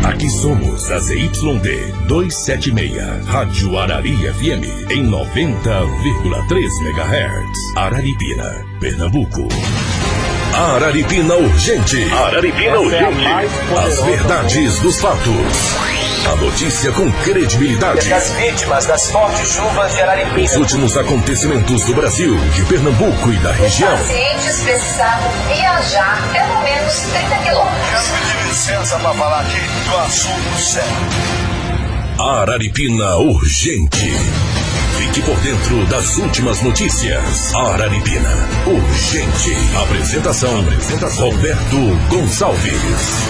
Aqui somos a ZYD 276, Rádio Arari FM, em 90,3 MHz. Araripina, Pernambuco. Araripina Urgente. Araripina Urgente. As verdades dos fatos. A notícia com credibilidade. Das vítimas das fortes chuvas de Araripina. Os últimos acontecimentos do Brasil, de Pernambuco e da região. Os pacientes precisavam viajar pelo menos 30 quilômetros. Quero pedir licença para falar aqui do assunto sério. Araripina Urgente. Fique por dentro das últimas notícias. Araripina Urgente. Apresentação Roberto Gonçalves.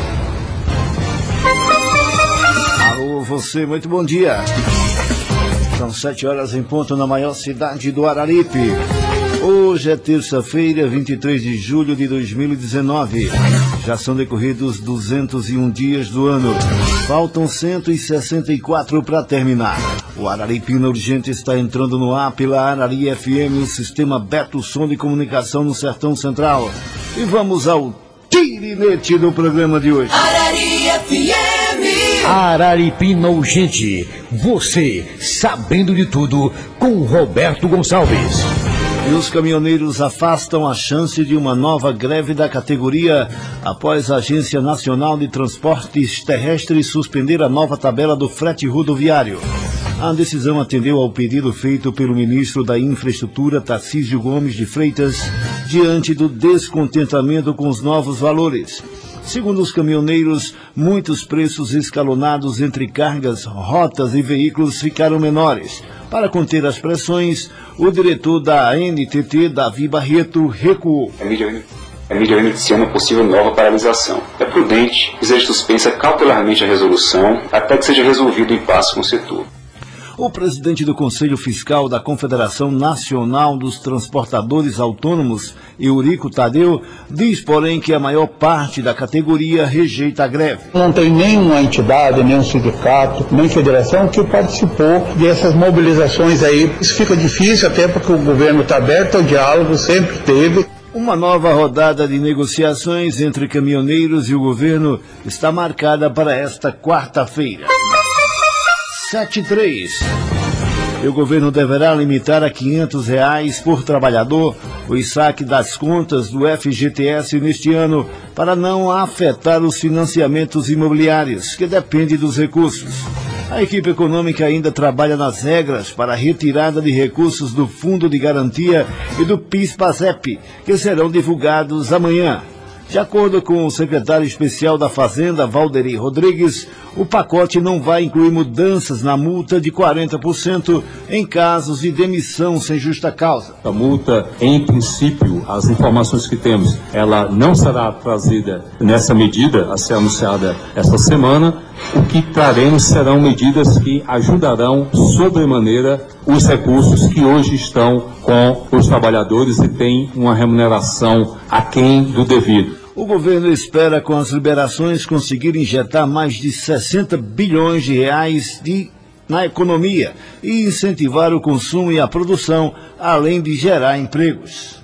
Alô, você, muito bom dia. São 7 horas em ponto na maior cidade do Araripe. Hoje é terça-feira, 23 de julho de 2019. Já são decorridos 201 dias do ano. Faltam 164 para terminar. O Araripina Urgente está entrando no ar pela Arari FM, o sistema Beto Som de Comunicação no Sertão Central. E vamos ao tirinete do programa de hoje. Arari FM. Araripina Urgente. Você sabendo de tudo com Roberto Gonçalves. E os caminhoneiros afastam a chance de uma nova greve da categoria após a Agência Nacional de Transportes Terrestres suspender a nova tabela do frete rodoviário. A decisão atendeu ao pedido feito pelo ministro da Infraestrutura, Tarcísio Gomes de Freitas, diante do descontentamento com os novos valores. Segundo os caminhoneiros, muitos preços escalonados entre cargas, rotas e veículos ficaram menores. Para conter as pressões, o diretor da ANTT, Davi Barreto, recuou. A mídia inicia uma possível nova paralisação. É prudente que seja suspensa cautelarmente a resolução até que seja resolvido o impasse com o setor. O presidente do Conselho Fiscal da Confederação Nacional dos Transportadores Autônomos, Eurico Tadeu, diz, porém, que a maior parte da categoria rejeita a greve. Não tem nenhuma entidade, nenhum sindicato, nem federação que participou dessas mobilizações aí. Isso fica difícil até porque o governo está aberto ao diálogo, sempre teve. Uma nova rodada de negociações entre caminhoneiros e o governo está marcada para esta quarta-feira. 7.3. O governo deverá limitar a R$500 por trabalhador o saque das contas do FGTS neste ano para não afetar os financiamentos imobiliários, que dependem dos recursos. A equipe econômica ainda trabalha nas regras para a retirada de recursos do Fundo de Garantia e do PIS/PASEP, que serão divulgados amanhã. De acordo com o secretário especial da Fazenda, Valderi Rodrigues, o pacote não vai incluir mudanças na multa de 40% em casos de demissão sem justa causa. A multa, em princípio, as informações que temos, ela não será trazida nessa medida a ser anunciada esta semana. O que traremos serão medidas que ajudarão sobremaneira os recursos que hoje estão com os trabalhadores e têm uma remuneração aquém do devido. O governo espera, com as liberações, conseguir injetar mais de 60 bilhões de reais na economia e incentivar o consumo e a produção, além de gerar empregos.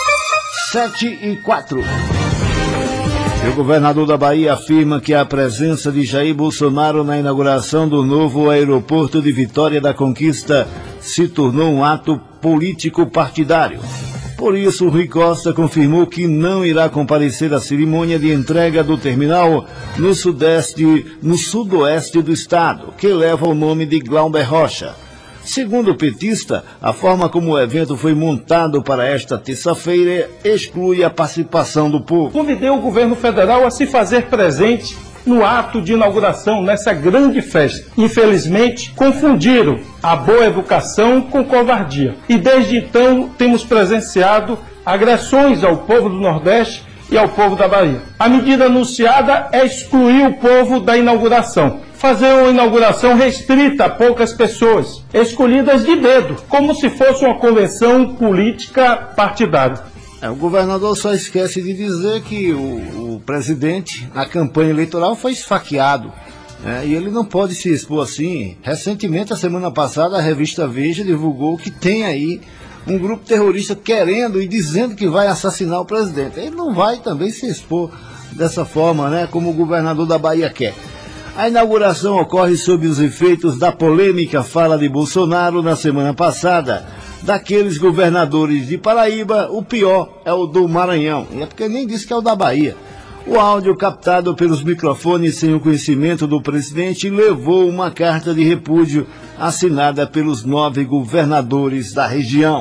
7:04. O governador da Bahia afirma que a presença de Jair Bolsonaro na inauguração do novo aeroporto de Vitória da Conquista se tornou um ato político partidário. Por isso, Rui Costa confirmou que não irá comparecer à cerimônia de entrega do terminal no sudoeste do estado, que leva o nome de Glauber Rocha. Segundo o petista, a forma como o evento foi montado para esta terça-feira exclui a participação do povo. Convidei o governo federal a se fazer presente no ato de inauguração, nessa grande festa. Infelizmente, confundiram a boa educação com covardia. E desde então temos presenciado agressões ao povo do Nordeste e ao povo da Bahia. A medida anunciada é excluir o povo da inauguração. Fazer uma inauguração restrita a poucas pessoas, escolhidas de dedo, como se fosse uma convenção política partidária. O governador só esquece de dizer que o presidente, na campanha eleitoral, foi esfaqueado. E ele não pode se expor assim. Recentemente, a semana passada, a revista Veja divulgou que tem aí um grupo terrorista querendo e dizendo que vai assassinar o presidente. Ele não vai também se expor dessa forma, como o governador da Bahia quer. A inauguração ocorre sob os efeitos da polêmica fala de Bolsonaro na semana passada. Daqueles governadores de Paraíba, o pior é o do Maranhão. E é porque nem disse que é o da Bahia. O áudio captado pelos microfones sem o conhecimento do presidente levou uma carta de repúdio assinada pelos 9 governadores da região.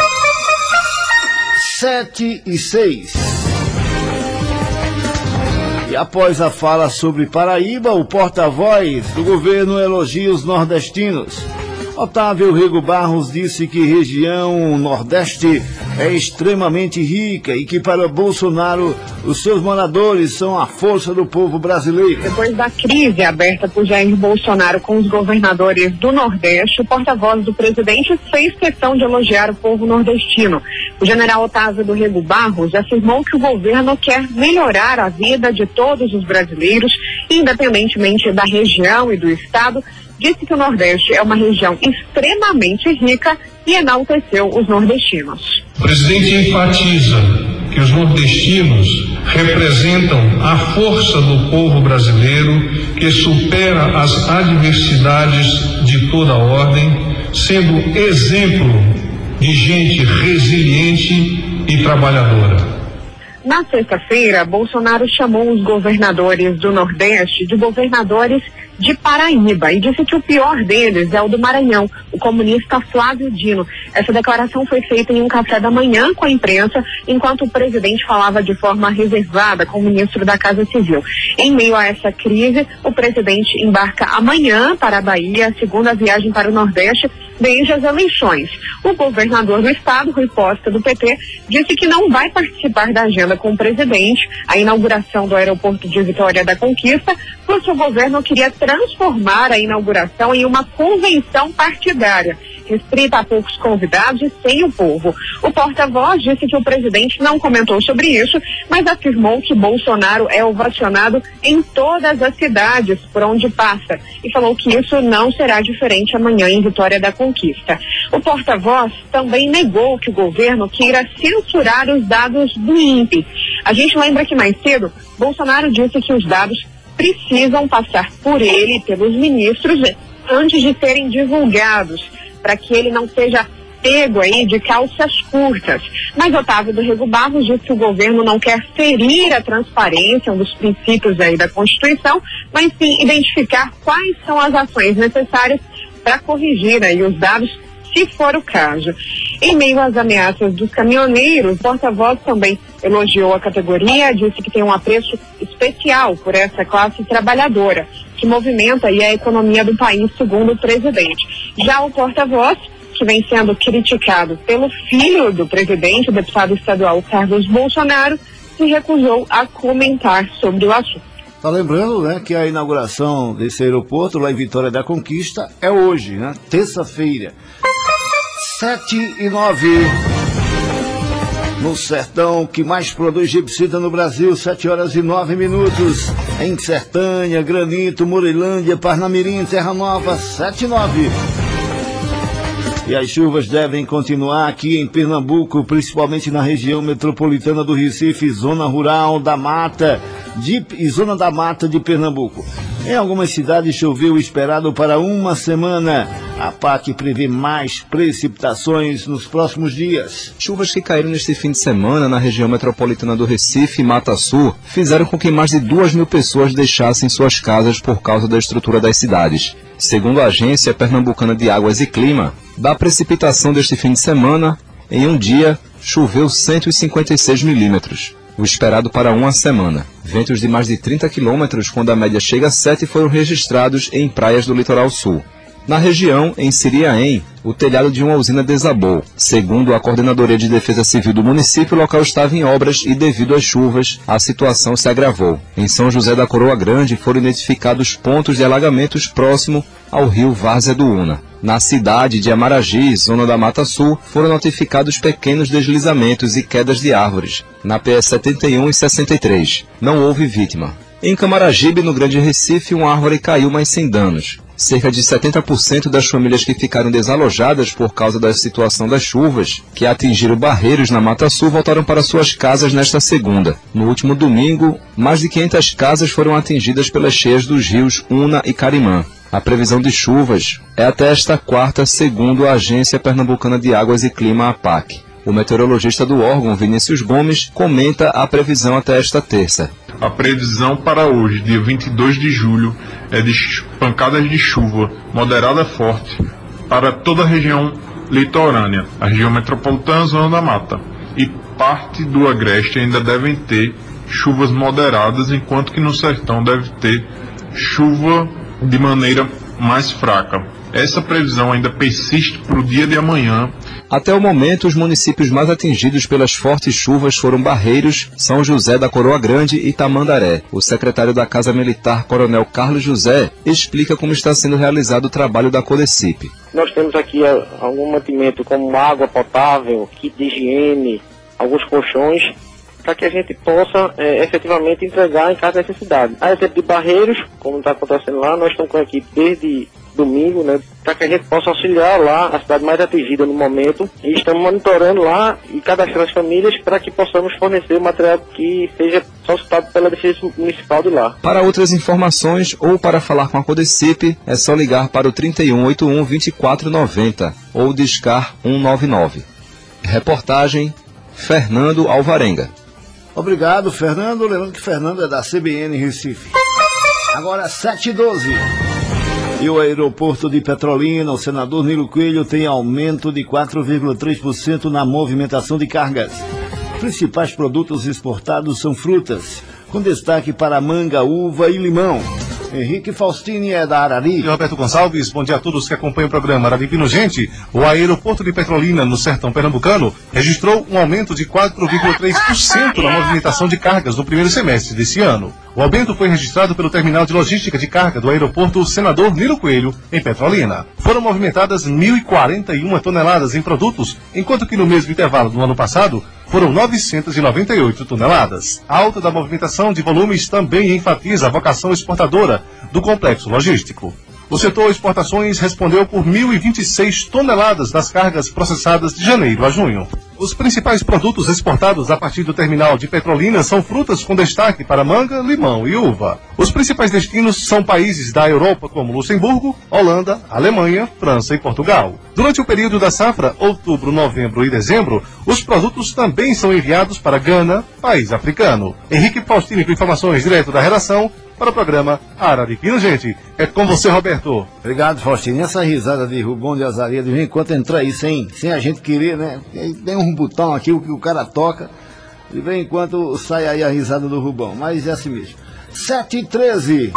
7:06. E após a fala sobre Paraíba, o porta-voz do governo elogia os nordestinos. Otávio Rego Barros disse que região Nordeste é extremamente rica e que para Bolsonaro os seus moradores são a força do povo brasileiro. Depois da crise aberta por Jair Bolsonaro com os governadores do Nordeste, o porta-voz do presidente fez questão de elogiar o povo nordestino. O general Otávio do Rego Barros afirmou que o governo quer melhorar a vida de todos os brasileiros, independentemente da região e do estado. Disse que o Nordeste é uma região extremamente rica e enalteceu os nordestinos. O presidente enfatiza que os nordestinos representam a força do povo brasileiro que supera as adversidades de toda ordem, sendo exemplo de gente resiliente e trabalhadora. Na sexta-feira, Bolsonaro chamou os governadores do Nordeste de governadores de Paraíba e disse que o pior deles é o do Maranhão, o comunista Flávio Dino. Essa declaração foi feita em um café da manhã com a imprensa, enquanto o presidente falava de forma reservada com o ministro da Casa Civil. Em meio a essa crise, o presidente embarca amanhã para a Bahia, a segunda viagem para o Nordeste desde as eleições. O governador do estado, Rui Costa, do PT, disse que não vai participar da agenda com o presidente, a inauguração do aeroporto de Vitória da Conquista, porque o governo queria transformar a inauguração em uma convenção partidária, restrita a poucos convidados e sem o povo. O porta-voz disse que o presidente não comentou sobre isso, mas afirmou que Bolsonaro é ovacionado em todas as cidades por onde passa e falou que isso não será diferente amanhã em Vitória da Conquista. O porta-voz também negou que o governo queira censurar os dados do INPE. A gente lembra que mais cedo, Bolsonaro disse que os dados precisam passar por ele e pelos ministros antes de serem divulgados, para que ele não seja pego aí de calças curtas. Mas Otávio do Rego Barros disse que o governo não quer ferir a transparência, um dos princípios aí da Constituição, mas sim identificar quais são as ações necessárias para corrigir aí os dados, se for o caso. Em meio às ameaças dos caminhoneiros, o porta-voz também elogiou a categoria, disse que tem um apreço especial por essa classe trabalhadora, que movimenta aí a economia do país, segundo o presidente. Já o porta-voz, que vem sendo criticado pelo filho do presidente, o deputado estadual Carlos Bolsonaro, se recusou a comentar sobre o assunto. Tá lembrando, né, que a inauguração desse aeroporto lá em Vitória da Conquista é hoje, né, terça-feira. 7:09. No sertão que mais produz gibsita no Brasil, 7:09. Em Sertânia, Granito, Moreilândia, Parnamirim, Terra Nova, 7:09. E as chuvas devem continuar aqui em Pernambuco, principalmente na região metropolitana do Recife, zona rural da Mata e zona da Mata de Pernambuco. Em algumas cidades choveu o esperado para uma semana. A PAC prevê mais precipitações nos próximos dias. Chuvas que caíram neste fim de semana na região metropolitana do Recife e Mata Sul fizeram com que mais de 2.000 pessoas deixassem suas casas por causa da estrutura das cidades. Segundo a Agência Pernambucana de Águas e Clima, da precipitação deste fim de semana, em um dia, choveu 156 milímetros. O esperado para uma semana. Ventos de mais de 30 quilômetros, quando a média chega a 7, foram registrados em praias do litoral sul. Na região, em Siriaém, o telhado de uma usina desabou. Segundo a Coordenadoria de Defesa Civil do município, o local estava em obras e, devido às chuvas, a situação se agravou. Em São José da Coroa Grande, foram identificados pontos de alagamentos próximo ao rio Várzea do Una. Na cidade de Amaragi, zona da Mata Sul, foram notificados pequenos deslizamentos e quedas de árvores. Na PS 71 e 63, não houve vítima. Em Camaragibe, no Grande Recife, uma árvore caiu, mas sem danos. Cerca de 70% das famílias que ficaram desalojadas por causa da situação das chuvas, que atingiram Barreiros na Mata Sul, voltaram para suas casas nesta segunda. No último domingo, mais de 500 casas foram atingidas pelas cheias dos rios Una e Carimã. A previsão de chuvas é até esta quarta, segundo a Agência Pernambucana de Águas e Clima, APAC. O meteorologista do órgão, Vinícius Gomes, comenta a previsão até esta terça. A previsão para hoje, dia 22 de julho, é de pancadas de chuva moderada forte para toda a região litorânea, a região metropolitana, zona da mata. E parte do agreste ainda devem ter chuvas moderadas, enquanto que no sertão deve ter chuva de maneira mais fraca. Essa previsão ainda persiste para o dia de amanhã. Até o momento, os municípios mais atingidos pelas fortes chuvas foram Barreiros, São José da Coroa Grande e Tamandaré. O secretário da Casa Militar, Coronel Carlos José, explica como está sendo realizado o trabalho da Codecipe. Nós temos aqui algum mantimento como água potável, kit de higiene, alguns colchões, para que a gente possa efetivamente entregar em caso de necessidade. A exemplo de Barreiros, como está acontecendo lá, nós estamos com a equipe desde domingo, né, para que a gente possa auxiliar lá a cidade mais atingida no momento, e estamos monitorando lá e cadastrando as famílias para que possamos fornecer o material que seja solicitado pela Defesa Municipal de lá. Para outras informações ou para falar com a Codecipe, é só ligar para o 3181-2490 ou discar 199. Reportagem Fernando Alvarenga. Obrigado, Fernando. Lembrando que Fernando é da CBN Recife. Agora 7h12. E o aeroporto de Petrolina, o senador Nilo Coelho, tem aumento de 4,3% na movimentação de cargas. Principais produtos exportados são frutas, com destaque para manga, uva e limão. Henrique Faustini é da Arari. E Roberto Gonçalves, bom dia a todos que acompanham o programa Araripino Gente. O aeroporto de Petrolina, no sertão pernambucano, registrou um aumento de 4,3% na movimentação de cargas no primeiro semestre desse ano. O aumento foi registrado pelo terminal de logística de carga do aeroporto Senador Nilo Coelho, em Petrolina. Foram movimentadas 1.041 toneladas em produtos, enquanto que no mesmo intervalo do ano passado, foram 998 toneladas. A alta da movimentação de volumes também enfatiza a vocação exportadora do complexo logístico. O setor exportações respondeu por 1.026 toneladas das cargas processadas de janeiro a junho. Os principais produtos exportados a partir do terminal de Petrolina são frutas com destaque para manga, limão e uva. Os principais destinos são países da Europa como Luxemburgo, Holanda, Alemanha, França e Portugal. Durante o período da safra, outubro, novembro e dezembro, os produtos também são enviados para Gana, país africano. Henrique Faustini com informações direto da redação para o programa Araripino Gente. É com você, Roberto. Obrigado, Faustino. Essa risada de Rubão de Azaria, de vez em quando entra aí sem a gente querer, né? Tem um botão aqui que o cara toca, de vez em quando sai aí a risada do Rubão, mas é assim mesmo. 7h13.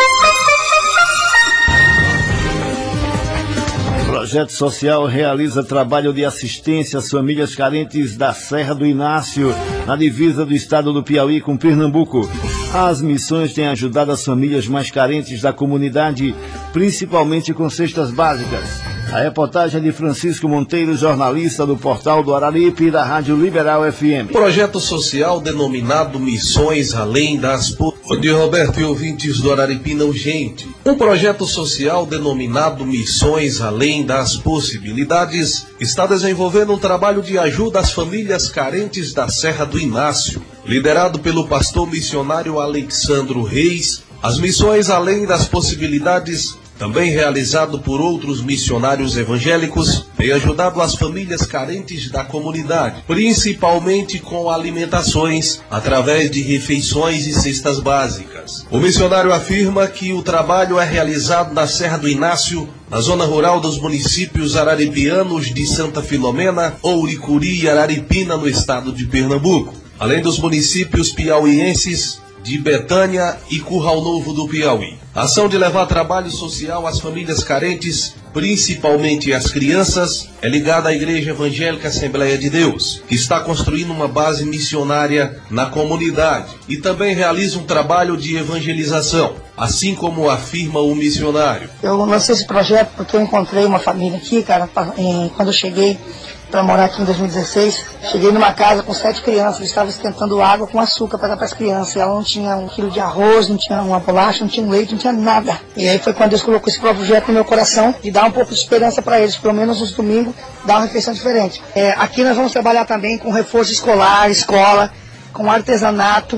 Projeto Social realiza trabalho de assistência às famílias carentes da Serra do Inácio, na divisa do estado do Piauí com Pernambuco. As missões têm ajudado as famílias mais carentes da comunidade, principalmente com cestas básicas. A reportagem é de Francisco Monteiro, jornalista do Portal do Araripe e da Rádio Liberal FM. Projeto social denominado Missões Além das Possibilidades. Bom dia, Roberto e ouvintes do Araripina Gente. Um projeto social denominado Missões Além das Possibilidades está desenvolvendo um trabalho de ajuda às famílias carentes da Serra do Inácio. Liderado pelo pastor missionário Alexandro Reis, as Missões Além das Possibilidades, também realizado por outros missionários evangélicos, tem ajudado as famílias carentes da comunidade, principalmente com alimentações, através de refeições e cestas básicas. O missionário afirma que o trabalho é realizado na Serra do Inácio, na zona rural dos municípios araripianos de Santa Filomena, Ouricuri e Araripina, no estado de Pernambuco, além dos municípios piauienses de Betânia e Curral Novo do Piauí. A ação de levar trabalho social às famílias carentes, principalmente às crianças, é ligada à Igreja Evangélica Assembleia de Deus, que está construindo uma base missionária na comunidade e também realiza um trabalho de evangelização, assim como afirma o missionário. Eu lancei esse projeto porque eu encontrei uma família aqui, cara, quando eu cheguei, para morar aqui em 2016. Cheguei numa casa com 7 crianças, estava esquentando água com açúcar para dar para as crianças. Ela não tinha 1 quilo de arroz, não tinha uma bolacha, não tinha leite, não tinha nada. E aí foi quando Deus colocou esse projeto no meu coração de dar um pouco de esperança para eles, pelo menos nos domingos, dar uma refeição diferente. Aqui nós vamos trabalhar também com reforço escolar, escola, com artesanato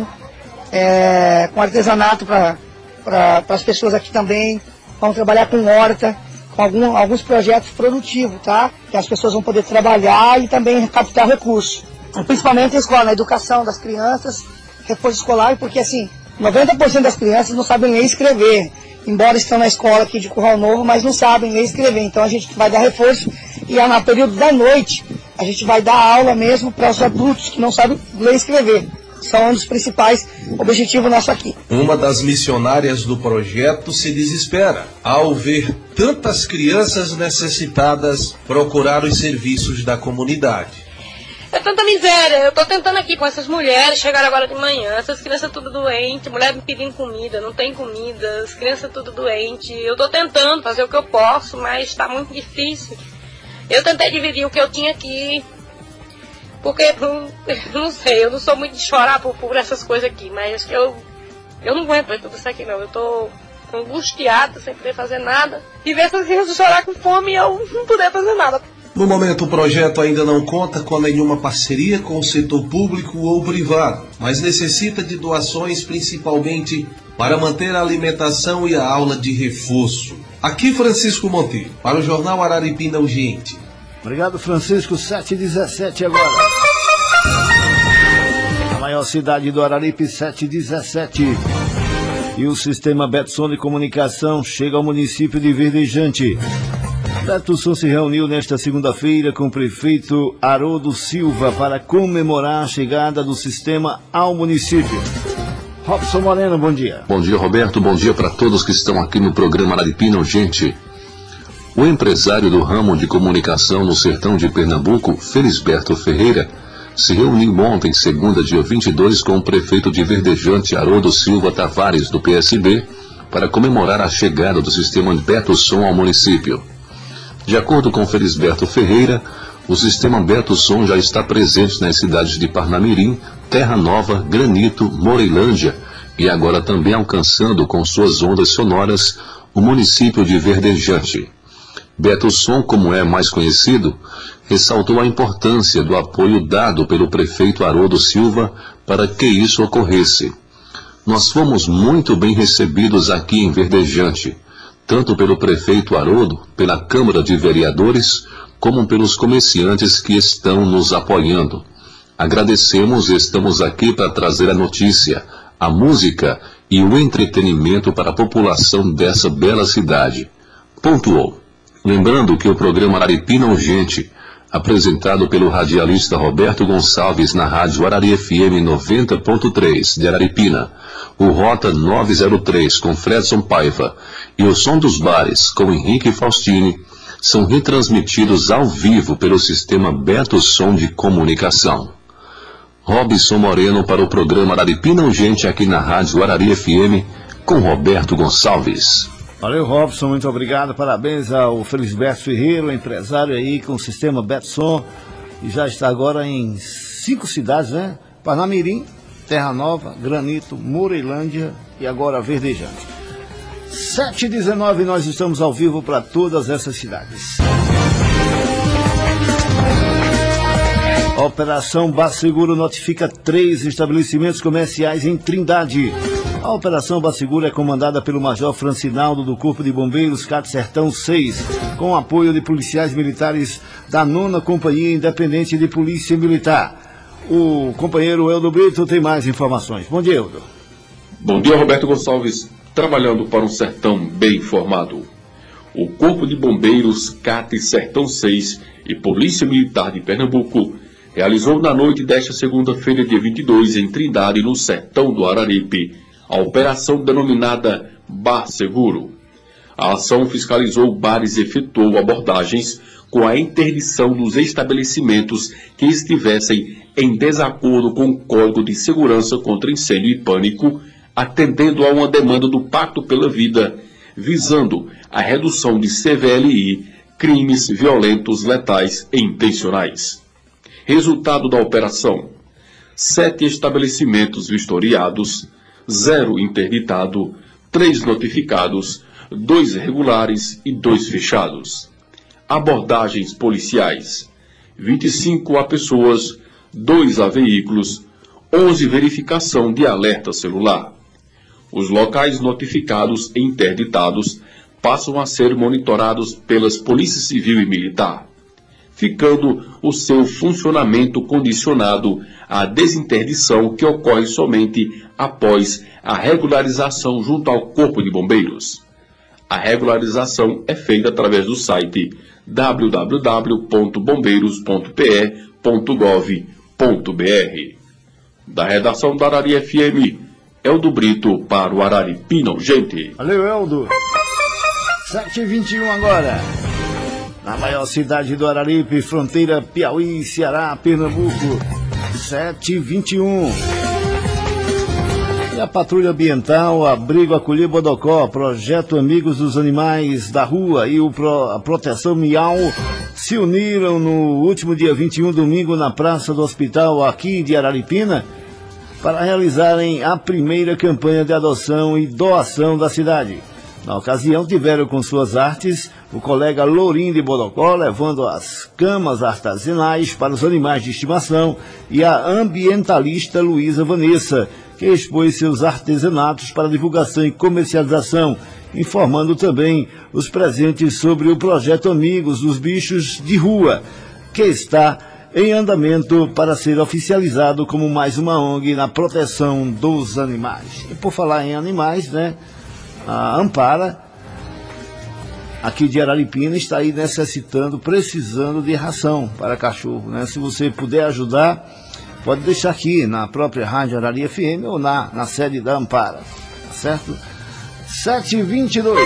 para as pessoas aqui também. Vamos trabalhar com horta, com alguns projetos produtivos, tá? Que as pessoas vão poder trabalhar e também captar recursos. Principalmente a escola, na educação das crianças, reforço escolar, porque assim, 90% das crianças não sabem ler e escrever. Embora estão na escola aqui de Curral Novo, mas não sabem ler e escrever. Então a gente vai dar reforço e no período da noite a gente vai dar aula mesmo para os adultos que não sabem ler e escrever. São um dos principais objetivos nossos aqui. Uma das missionárias do projeto se desespera ao ver tantas crianças necessitadas procurar os serviços da comunidade. É tanta miséria, eu tô tentando aqui com essas mulheres, chegaram agora de manhã, essas crianças tudo doentes, mulher me pedindo comida, não tem comida, as crianças tudo doentes. Eu tô tentando fazer o que eu posso, mas tá muito difícil. Eu tentei dividir o que eu tinha aqui, porque, não sei, eu não sou muito de chorar por essas coisas aqui, mas acho que eu não aguento ver tudo isso aqui não. Eu tô angustiada, sem poder fazer nada, e ver essas crianças chorar com fome e eu não poder fazer nada. No momento, o projeto ainda não conta com nenhuma parceria com o setor público ou privado, mas necessita de doações principalmente para manter a alimentação e a aula de reforço. Aqui Francisco Monteiro, para o Jornal Araripina Urgente. Obrigado, Francisco. 7h17 agora. A maior cidade do Araripe, 7h17. E o sistema Betson de comunicação chega ao município de Verdejante. Betson se reuniu nesta segunda-feira com o prefeito Haroldo Silva para comemorar a chegada do sistema ao município. Robson Moreno, bom dia. Bom dia, Roberto. Bom dia para todos que estão aqui no programa Araripina Urgente. O empresário do ramo de comunicação no sertão de Pernambuco, Felisberto Ferreira, se reuniu ontem, segunda, dia 22, com o prefeito de Verdejante, Haroldo Silva Tavares, do PSB, para comemorar a chegada do sistema Betson ao município. De acordo com Felisberto Ferreira, o sistema Betson já está presente nas cidades de Parnamirim, Terra Nova, Granito, Moreilândia e agora também alcançando com suas ondas sonoras o município de Verdejante. Betson, como é mais conhecido, ressaltou a importância do apoio dado pelo prefeito Haroldo Silva para que isso ocorresse. Nós fomos muito bem recebidos aqui em Verdejante, tanto pelo prefeito Haroldo, pela Câmara de Vereadores, como pelos comerciantes que estão nos apoiando. Agradecemos e estamos aqui para trazer a notícia, a música e o entretenimento para a população dessa bela cidade. Pontuou. Lembrando que o programa Araripina Urgente, apresentado pelo radialista Roberto Gonçalves na rádio Arari FM 90.3 de Araripina, o Rota 903 com Fredson Paiva e o Som dos Bares com Henrique Faustini, são retransmitidos ao vivo pelo sistema Betson de comunicação. Robson Moreno para o programa Araripina Urgente aqui na rádio Arari FM com Roberto Gonçalves. Valeu, Robson, muito obrigado, parabéns ao Felisberto Ferreira, empresário aí com o sistema Betson, e já está agora em 5 cidades, né? Parnamirim, Terra Nova, Granito, Moreilândia e agora Verdejante. 7h19, nós estamos ao vivo para todas essas cidades. A Operação Basseguro notifica 3 estabelecimentos comerciais em Trindade. A Operação Basseguro é comandada pelo Major Francinaldo do Corpo de Bombeiros CAT Sertão 6, com apoio de policiais militares da 9ª Companhia Independente de Polícia Militar. O companheiro Eldo Brito tem mais informações. Bom dia, Eldo. Bom dia, Roberto Gonçalves. Trabalhando para um sertão bem informado. O Corpo de Bombeiros CAT Sertão 6 e Polícia Militar de Pernambuco realizou na noite desta segunda-feira, dia 22, em Trindade, no sertão do Araripe, a operação denominada Bar Seguro. A ação fiscalizou bares e efetuou abordagens com a interdição dos estabelecimentos que estivessem em desacordo com o Código de Segurança contra Incêndio e Pânico, atendendo a uma demanda do Pacto pela Vida, visando a redução de CVLI, crimes violentos, letais e intencionais. Resultado da operação: 7 estabelecimentos vistoriados, 0 interditado, 3 notificados, 2 regulares e 2 fechados. Abordagens policiais: 25 a pessoas, 2 a veículos, 11 verificação de alerta celular. Os locais notificados e interditados passam a ser monitorados pelas Polícia Civil e Militar, ficando o seu funcionamento condicionado à desinterdição que ocorre somente após a regularização junto ao Corpo de Bombeiros. A regularização é feita através do site www.bombeiros.pe.gov.br. Da redação da Arari FM, Eldo Brito para o Araripina Urgente. Valeu, Eldo. 7h21 agora. Na maior cidade do Araripe, fronteira Piauí, Ceará, Pernambuco. 7h21. E a Patrulha Ambiental, Abrigo Acolher Bodocó, Projeto Amigos dos Animais da Rua e a Proteção Miau se uniram no último dia 21, domingo, na Praça do Hospital, aqui de Araripina, para realizarem a primeira campanha de adoção e doação da cidade. Na ocasião, tiveram com suas artes o colega Lourinho de Bodocó, levando as camas artesanais para os animais de estimação, e a ambientalista Luísa Vanessa, que expôs seus artesanatos para divulgação e comercialização, informando também os presentes sobre o projeto Amigos dos Bichos de Rua, que está em andamento para ser oficializado como mais uma ONG na proteção dos animais. E por falar em animais, né, a Ampara, aqui de Araripina, está aí precisando de ração para cachorro, né? Se você puder ajudar, pode deixar aqui na própria Rádio Arari FM ou na sede da Ampara, tá certo? 7h22.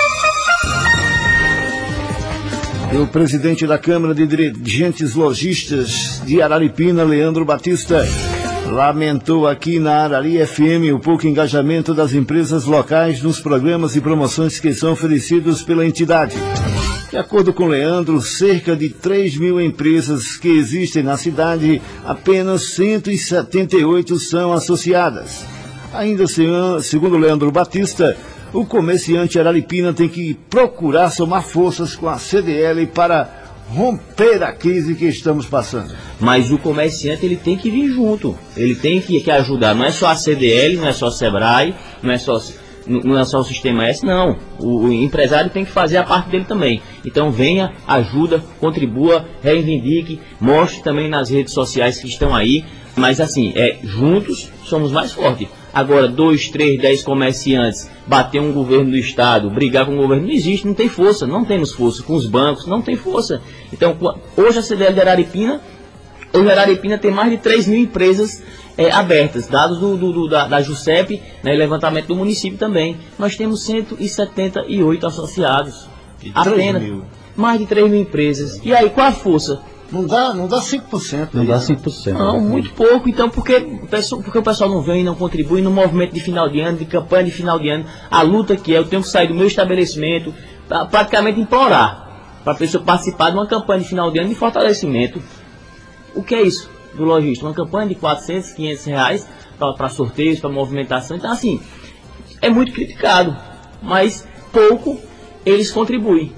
E o presidente da Câmara de Dirigentes Lojistas de Araripina, Leandro Batista, lamentou aqui na Arari FM o pouco engajamento das empresas locais nos programas e promoções que são oferecidos pela entidade. De acordo com Leandro, cerca de 3.000 empresas que existem na cidade, apenas 178 são associadas. Ainda segundo Leandro Batista, o comerciante Araripina tem que procurar somar forças com a CDL para romper a crise que estamos passando. Mas o comerciante, ele tem que vir junto, ele tem que ajudar, não é só a CDL, não é só a Sebrae, não é só o Sistema S, não. O empresário tem que fazer a parte dele também. Então venha, ajuda, contribua, reivindique, mostre também nas redes sociais que estão aí, mas assim, juntos somos mais fortes. Agora, 2, 3, 10 comerciantes, bater um governo do estado, brigar com o governo, não existe, não tem força, não temos força. Com os bancos, não tem força. Então, hoje a CDL de Araripina, tem mais de 3.000 empresas abertas, dados da JUSEP, né, levantamento do município também. Nós temos 178 associados. Apenas mais de 3.000 empresas. E aí, qual a força? Não dá 5%. Não dá 5%. Não, muito pouco. Então, porque o pessoal não vem, não contribui no movimento de final de ano, de campanha de final de ano, a luta que eu tenho que sair do meu estabelecimento, praticamente implorar para a pessoa participar de uma campanha de final de ano de fortalecimento. O que é isso do lojista? Uma campanha de 400, 500 reais para sorteios, para movimentação. Então, assim, é muito criticado, mas pouco eles contribuem.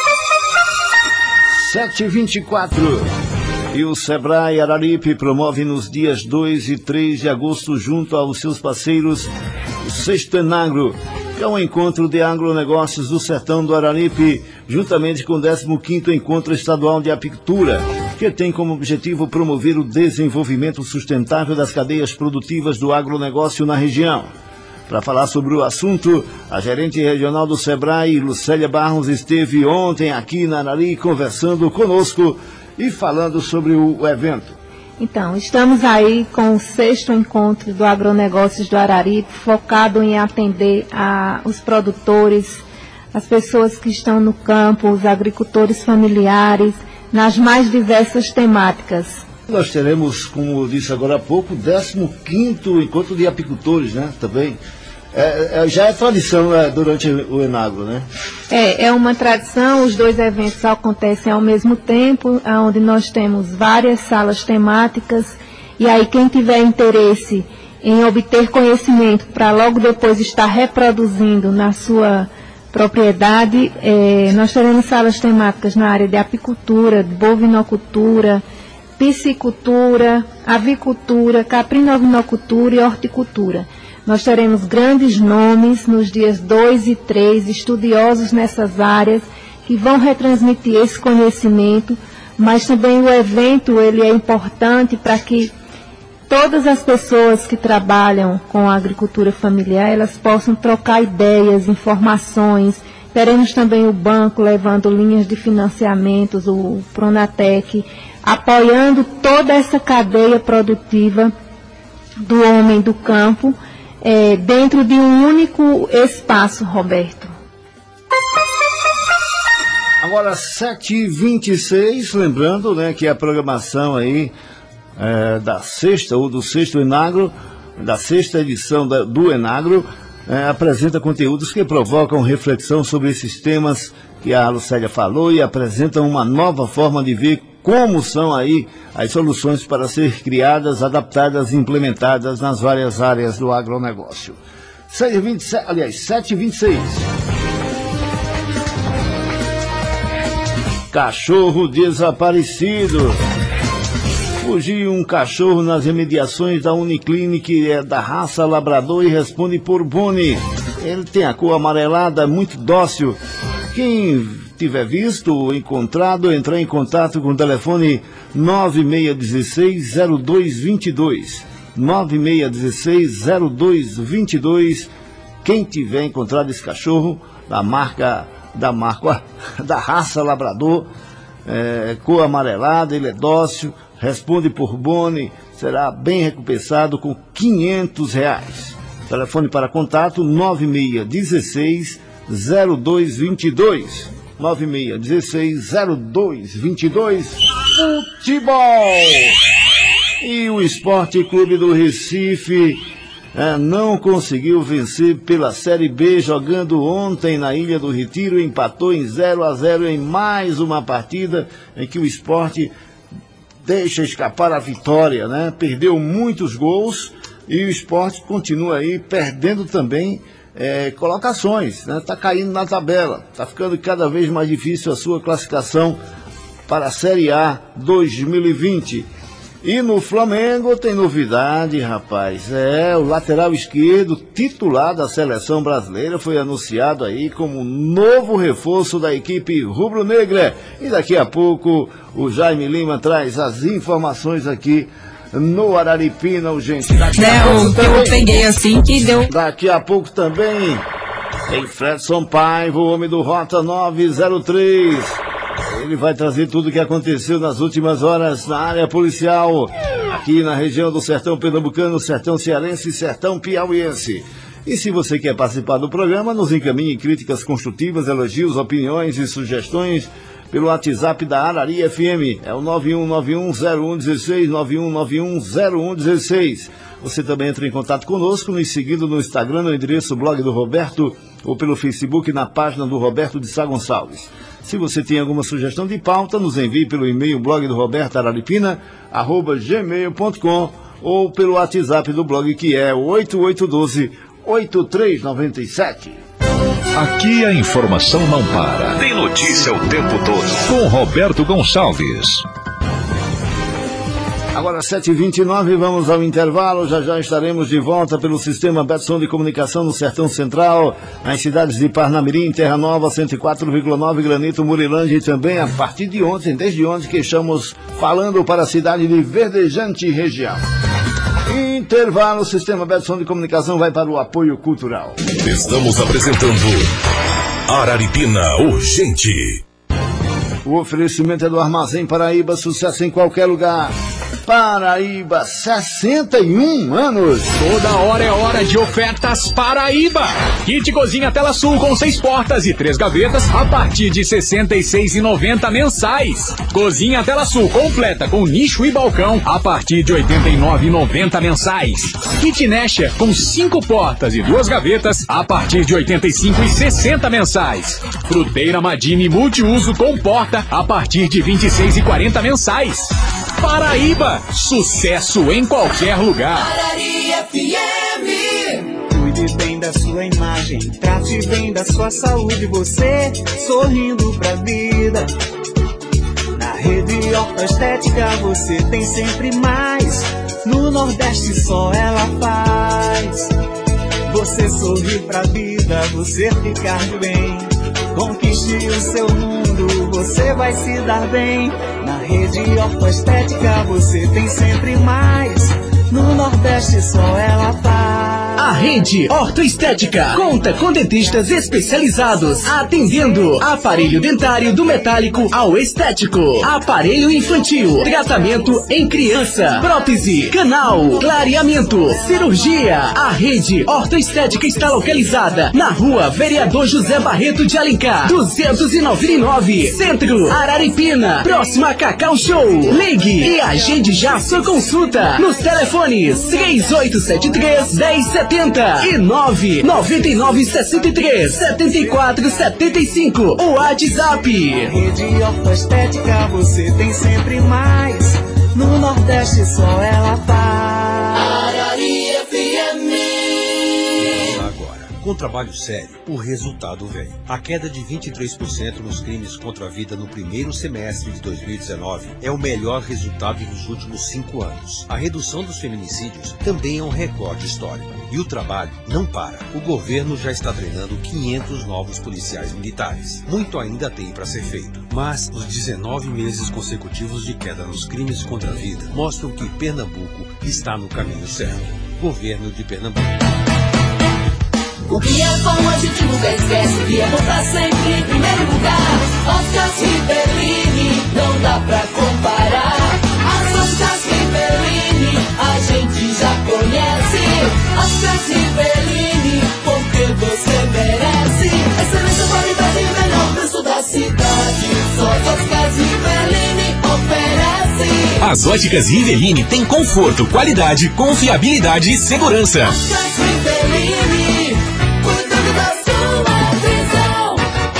7h24. E o Sebrae Araripe promove nos dias 2 e 3 de agosto, junto aos seus parceiros, o Sexto Enagro, que é um encontro de agronegócios do sertão do Araripe, juntamente com o 15º Encontro Estadual de Apicultura, que tem como objetivo promover o desenvolvimento sustentável das cadeias produtivas do agronegócio na região. Para falar sobre o assunto, a gerente regional do Sebrae, Lucélia Barros, esteve ontem aqui na Arari conversando conosco e falando sobre o evento. Então, estamos aí com o 6º encontro do agronegócios do Araripe, focado em atender os produtores, as pessoas que estão no campo, os agricultores familiares, nas mais diversas temáticas. Nós teremos, como eu disse agora há pouco, o 15º Encontro de Apicultores, né, também. Já é tradição durante o Enagro, né? É uma tradição, os dois eventos acontecem ao mesmo tempo, onde nós temos várias salas temáticas, e aí quem tiver interesse em obter conhecimento para logo depois estar reproduzindo na sua propriedade, nós teremos salas temáticas na área de apicultura, de bovinocultura, piscicultura, avicultura, caprinovinocultura e horticultura. Nós teremos grandes nomes nos dias 2 e 3, estudiosos nessas áreas, que vão retransmitir esse conhecimento, mas também o evento ele é importante para que todas as pessoas que trabalham com a agricultura familiar, elas possam trocar ideias, informações. Teremos também o banco levando linhas de financiamentos, o Pronatec, apoiando toda essa cadeia produtiva do homem do campo, dentro de um único espaço, Roberto. Agora, 7h26, lembrando, né, que a programação aí da sexta, ou do sexto Enagro, da sexta edição do Enagro, apresenta conteúdos que provocam reflexão sobre esses temas que a Lucélia falou e apresentam uma nova forma de ver como são aí as soluções para ser criadas, adaptadas e implementadas nas várias áreas do agronegócio. 7h26. Cachorro desaparecido. Fugiu um cachorro nas imediações da Uniclinic, que é da raça labrador e responde por Boni. Ele tem a cor amarelada, muito dócil. Quem tiver visto ou encontrado, entrar em contato com o telefone 9616-0222. 9616-0222. Quem tiver encontrado esse cachorro da raça labrador, cor amarelada, ele é dócil, responde por Boni, será bem recompensado com R$500. Telefone para contato 9616-0222. 9616-0222. Futebol! E o Esporte Clube do Recife não conseguiu vencer pela Série B, jogando ontem na Ilha do Retiro, empatou em 0-0 em mais uma partida em que o Esporte deixa escapar a vitória, né? Perdeu muitos gols e o Esporte continua aí perdendo também colocações, né? Está caindo na tabela, está ficando cada vez mais difícil a sua classificação para a Série A 2020. E no Flamengo tem novidade, rapaz. O lateral esquerdo titular da seleção brasileira foi anunciado aí como novo reforço da equipe rubro-negra. E daqui a pouco o Jaime Lima traz as informações aqui no Araripina, gente. Eu peguei assim que deu. Daqui a pouco também tem Fredson Paiva, o homem do Rota 903. Ele vai trazer tudo o que aconteceu nas últimas horas na área policial, aqui na região do Sertão Pernambucano, Sertão Cearense e Sertão Piauiense. E se você quer participar do programa, nos encaminhe críticas construtivas, elogios, opiniões e sugestões pelo WhatsApp da Arari FM. É o 91910116, 91910116. Você também entra em contato conosco, nos seguindo no Instagram, no endereço Blog do Roberto, ou pelo Facebook na página do Roberto de Sá Gonçalves. Se você tem alguma sugestão de pauta, nos envie pelo e-mail blog do Roberto araripina@gmail.com ou pelo WhatsApp do blog, que é 8812-8397. Aqui a informação não para. Tem notícia o tempo todo. Com Roberto Gonçalves. Agora 7h29, vamos ao intervalo. Já estaremos de volta pelo sistema Betson de comunicação no Sertão Central, nas cidades de Parnamirim, Terra Nova, 104,9, Granito, Murilândia, e também a partir de ontem, desde ontem que estamos falando para a cidade de Verdejante região. Intervalo, o sistema Betson de comunicação vai para o apoio cultural. Estamos apresentando Araripina Urgente. O oferecimento é do Armazém Paraíba, sucesso em qualquer lugar. Paraíba, 61 anos. Toda hora é hora de ofertas Paraíba. Kit Cozinha Tela Sul com 6 portas e 3 gavetas a partir de R$ 66,90 mensais. Cozinha Tela Sul completa com nicho e balcão a partir de R$ 89,90 mensais. Kit Nesha com 5 portas e 2 gavetas a partir de R$ 85,60 mensais. Fruteira Madine multiuso com porta a partir de R$ 26,40 mensais. Paraíba, sucesso em qualquer lugar. Araria FM. Cuide bem da sua imagem, trate bem da sua saúde, você sorrindo pra vida. Na Rede Ortoestética você tem sempre mais, no Nordeste só ela faz. Você sorrir pra vida, você ficar de bem, conquiste o seu mundo, você vai se dar bem. Na Rede Ortoestética você tem sempre mais, no Nordeste só ela faz. A Rede Ortoestética conta com dentistas especializados, atendendo aparelho dentário do metálico ao estético, aparelho infantil, tratamento em criança, prótese, canal, clareamento, cirurgia. A Rede Ortoestética está localizada na Rua Vereador José Barreto de Alencar, 299, Centro, Araripina, próximo a Cacau Show. Ligue e agende já sua consulta nos telefones 3873-1070 e 99963-7475. O WhatsApp. Rede Ortoestética você tem sempre mais, no Nordeste só ela faz. Araria FM. Com trabalho sério, o resultado vem. A queda de 23% nos crimes contra a vida no primeiro semestre de 2019 é o melhor resultado dos últimos 5 anos. A redução dos feminicídios também é um recorde histórico. E o trabalho não para. O governo já está treinando 500 novos policiais militares. Muito ainda tem para ser feito. Mas os 19 meses consecutivos de queda nos crimes contra a vida mostram que Pernambuco está no caminho certo. Governo de Pernambuco. O que é bom a gente nunca esquece, o que é bom pra sempre em primeiro lugar. Óticas Rivellini, não dá pra comparar. As Óticas Rivellini, a gente já conhece. Óticas Rivellini, porque você merece. Excelência, qualidade e menor preço da cidade. Só as Óticas Rivellini oferece. As Óticas Rivellini têm conforto, qualidade, confiabilidade e segurança. Óticas Rivellini, cuidando da sua visão.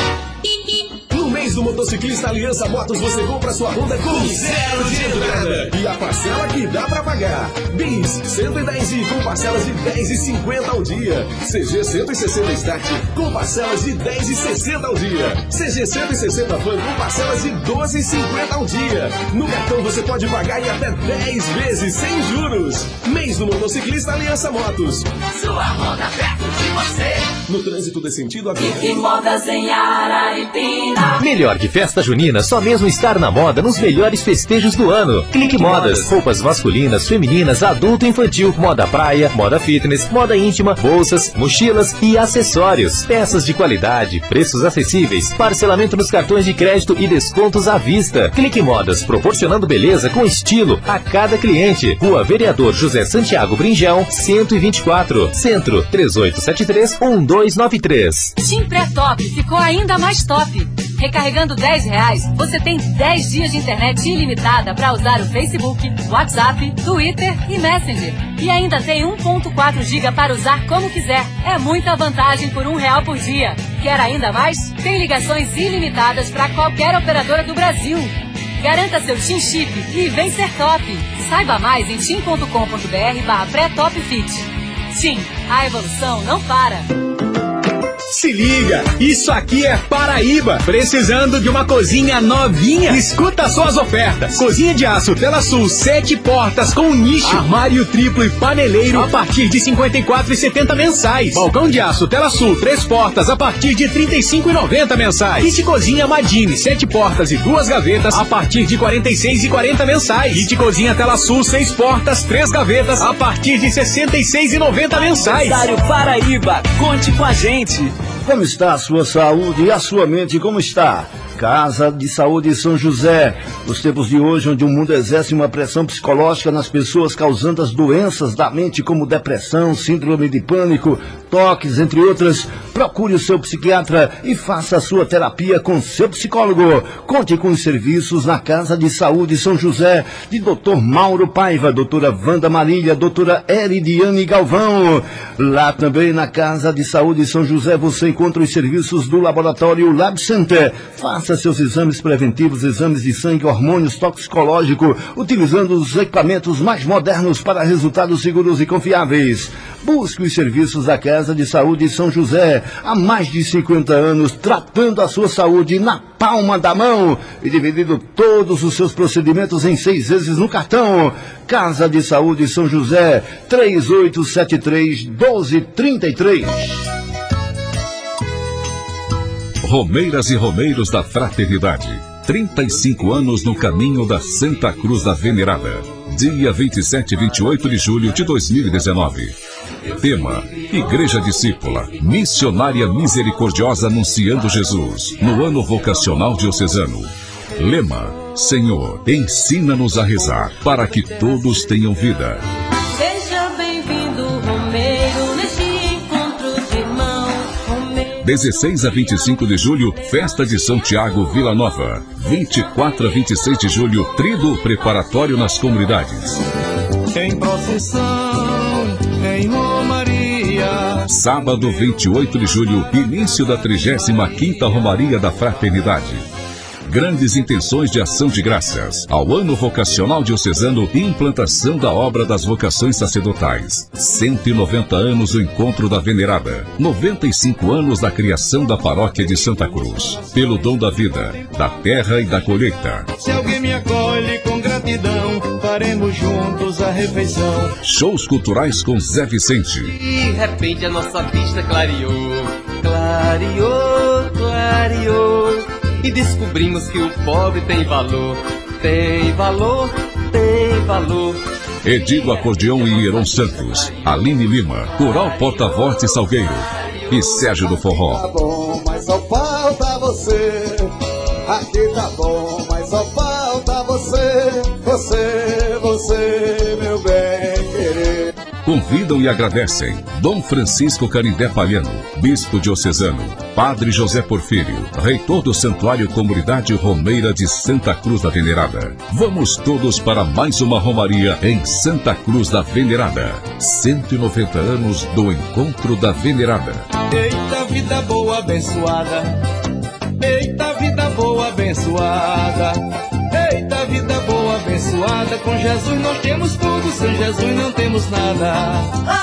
No mês do motociclista Aliança Motos você compra sua Honda com 0 de entrada e a parcela que dá pra pagar. Bis 110i com parcelas de 10,50 ao dia. CG 160 Start com parcelas de 10,60 ao dia. CG 160 Fan com parcelas de 12,50 ao dia. No cartão você pode pagar em até 10 vezes sem juros. Mês do motociclista Aliança Motos. Sua Honda perto de você. No trânsito desse sentido, Fique Modas em Araripina. Melhor que festa junina, só mesmo estar na moda nos melhores festejos do ano. Clique Modas, roupas masculinas, femininas, adulto e infantil, moda praia, moda fitness, moda íntima, bolsas, mochilas e acessórios. Peças de qualidade, preços acessíveis, parcelamento nos cartões de crédito e descontos à vista. Clique Modas, proporcionando beleza com estilo a cada cliente. Rua Vereador José Santiago Bringel, 124, Centro, 3873-1293. Tim Pré-Top ficou ainda mais top. Recarregando R$10, você tem 10 dias de internet ilimitada para usar o Facebook, WhatsApp, Twitter e Messenger. E ainda tem 1.4 GB para usar como quiser. É muita vantagem por R$1 por dia. Quer ainda mais? Tem ligações ilimitadas para qualquer operadora do Brasil. Garanta seu TIM Chip e vem ser top. Saiba mais em tim.com.br/pré-top-fit. TIM, a evolução não para. Se liga, isso aqui é Paraíba. Precisando de uma cozinha novinha? Escuta suas ofertas. Cozinha de aço Tela Sul, 7 portas com nicho, armário triplo e paneleiro a partir de R$ 54,70 mensais. Balcão de aço Tela Sul, 3 portas a partir de R$ 35,90 mensais. Kit Cozinha Madine, 7 portas e 2 gavetas a partir de R$ 46,40 mensais. Kit Cozinha Tela Sul, 6 portas, 3 gavetas a partir de R$ 66,90 mensais. Paraíba, conte com a gente. Como está a sua saúde e a sua mente, como está? Casa de Saúde São José. Nos tempos de hoje, onde o mundo exerce uma pressão psicológica nas pessoas, causando as doenças da mente como depressão, síndrome de pânico, toques, entre outras, procure o seu psiquiatra e faça a sua terapia com seu psicólogo. Conte com os serviços na Casa de Saúde São José, de Dr. Mauro Paiva, doutora Wanda Marília, doutora Eridiane Galvão. Lá também na Casa de Saúde São José você encontra os serviços do Laboratório Lab Center. Faça seus exames preventivos, exames de sangue, hormônios, toxicológico, utilizando os equipamentos mais modernos para resultados seguros e confiáveis. Busque os serviços da Casa de Saúde São José, há mais de 50 anos, tratando a sua saúde na palma da mão e dividindo todos os seus procedimentos em 6 vezes no cartão. Casa de Saúde São José, 3873-1233. Romeiras e Romeiros da Fraternidade. 35 anos no caminho da Santa Cruz da Venerada. Dia 27 e 28 de julho de 2019. Tema: Igreja Discípula, missionária misericordiosa anunciando Jesus, no ano vocacional diocesano. Lema: Senhor, ensina-nos a rezar, para que todos tenham vida. Seja bem-vindo, Romeiro, neste encontro de irmãos. 16 a 25 de julho, Festa de São Tiago, Vila Nova. 24 a 26 de julho, Tríduo preparatório nas comunidades. Em procissão, em Romaria. Sábado, 28 de julho, início da 35ª Romaria da Fraternidade. Grandes intenções de ação de graças ao ano vocacional diocesano e implantação da obra das vocações sacerdotais. 190 anos do encontro da Venerada. 95 anos da criação da paróquia de Santa Cruz. Pelo dom da vida, da terra e da colheita. Se alguém me acolhe com gratidão, faremos juntos a refeição. Shows culturais com Zé Vicente. De repente a nossa vista clareou, clareou, clareou. E descobrimos que o pobre tem valor, tem valor, tem valor. Edido Acordeão e Hieron Santos, Aline Lima, Coral Porta-Voz Salgueiro e Sérgio do Forró. Tá bom, mas só falta você. Aqui tá bom, mas só falta você. Você, meu bem querer. Convidam e agradecem Dom Francisco Canindé Palhano, Bispo Diocesano, Padre José Porfírio, Reitor do Santuário Comunidade Romeira de Santa Cruz da Venerada. Vamos todos para mais uma romaria em Santa Cruz da Venerada. 190 anos do Encontro da Venerada. Eita vida boa abençoada, eita vida boa abençoada, eita vida boa abençoada. Com Jesus nós temos tudo, sem Jesus não temos nada.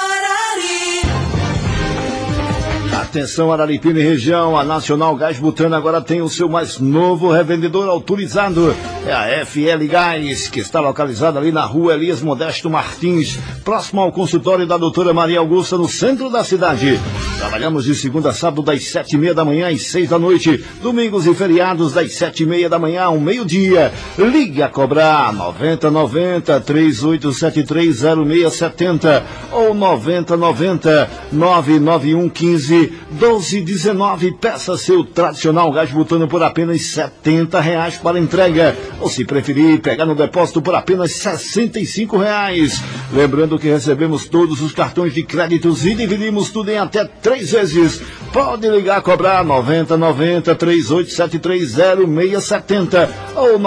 Atenção, Araripina e região, a Nacional Gás Butano agora tem o seu mais novo revendedor autorizado. É a FL Gás, que está localizada ali na rua Elias Modesto Martins, próximo ao consultório da doutora Maria Augusta, no centro da cidade. Trabalhamos de segunda a sábado das 7h30 da manhã às 6 da noite, domingos e feriados das 7h30 da manhã ao meio-dia. Ligue a cobrar 9090-38730670 ou 9090-99115-1219. Peça seu tradicional gás butano por apenas R$70 para entrega, ou se preferir, pegar no depósito por apenas R$65. Lembrando que recebemos todos os cartões de créditos e dividimos tudo em até 3 vezes. Pode ligar a cobrar 9090-38730670 ou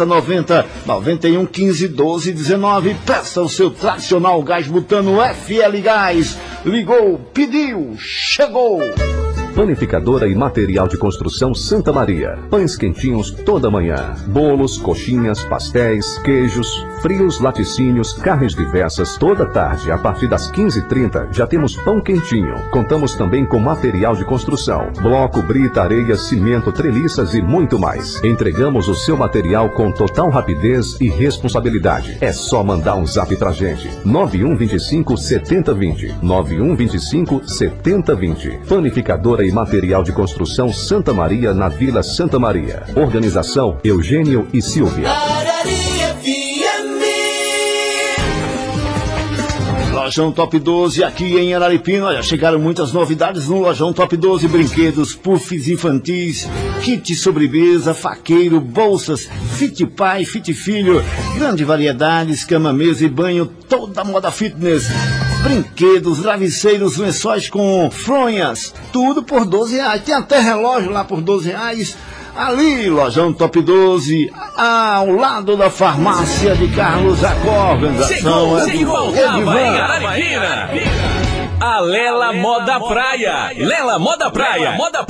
9090-9115-1219. Peça o seu tradicional gás butano FL Gás. Ligou, pediu, chegou! Panificadora e material de construção Santa Maria. Pães quentinhos toda manhã. Bolos, coxinhas, pastéis, queijos, frios, laticínios, carnes diversas toda tarde. A partir das 15h30 já temos pão quentinho. Contamos também com material de construção. Bloco, brita, areia, cimento, treliças e muito mais. Entregamos o seu material com total rapidez e responsabilidade. É só mandar um zap pra gente. 9125-7020. 9125-7020. Panificadora e material de construção Santa Maria, na Vila Santa Maria. Organização Eugênio e Silvia. Lojão Top 12 aqui em Araripina. Olha, chegaram muitas novidades no Lojão Top 12. Brinquedos, puffs infantis, kit sobremesa, faqueiro, bolsas, fit pai, fit filho, grande variedades, cama, mesa e banho, toda moda fitness. Brinquedos, travesseiros, lençóis com fronhas, tudo por R$12. Tem até relógio lá por R$12. Ali, Lojão Top 12, ao lado da farmácia de Carlos Jacó. Organização Chegou em Araripina. A Lela Moda Praia. Lela Moda Praia.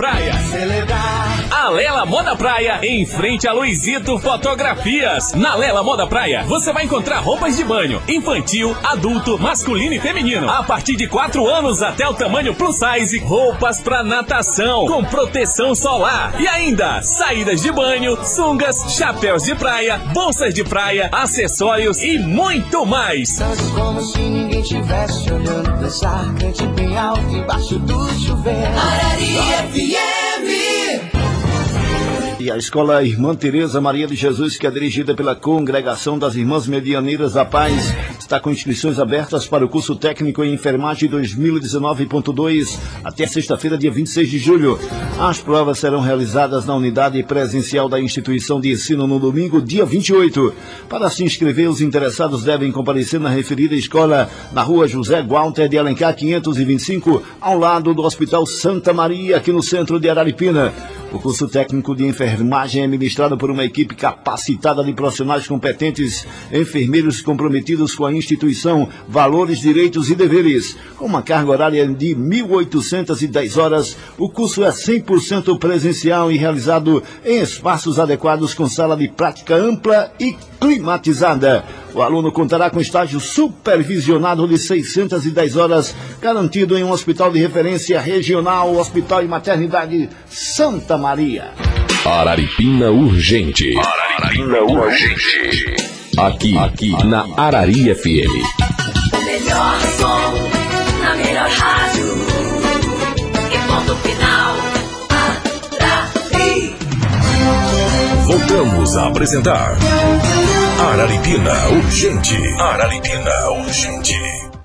A Lela Moda Praia, em frente a Luizito Fotografias. Na Lela Moda Praia, você vai encontrar roupas de banho, infantil, adulto, masculino e feminino. A partir de 4 anos até o tamanho plus size, roupas pra natação, com proteção solar. E ainda, saídas de banho, sungas, chapéus de praia, bolsas de praia, acessórios e muito mais. Como se ninguém tivesse olhando dançar, cante bem alto embaixo do chuveiro. Araria FM. E a Escola Irmã Teresa Maria de Jesus, que é dirigida pela Congregação das Irmãs Medianeiras da Paz, está com inscrições abertas para o curso técnico em enfermagem 2019.2 até sexta-feira, dia 26 de julho. As provas serão realizadas na unidade presencial da instituição de ensino no domingo, dia 28. Para se inscrever, os interessados devem comparecer na referida escola na rua José Walter de Alencar 525, ao lado do Hospital Santa Maria, aqui no centro de Araripina. O curso técnico de enfermagem é ministrado por uma equipe capacitada de profissionais competentes, enfermeiros comprometidos com a instituição, valores, direitos e deveres. Com uma carga horária de 1.810 horas, o curso é 100% presencial e realizado em espaços adequados com sala de prática ampla e climatizada. O aluno contará com estágio supervisionado de 610 horas, garantido em um hospital de referência regional, o Hospital e Maternidade Santa Maria. Araripina Urgente. Araripina Urgente. Aqui na Araria FM. O melhor som, na melhor rádio. E ponto final. Araria. Voltamos a apresentar Araripina Urgente. Araripina Urgente.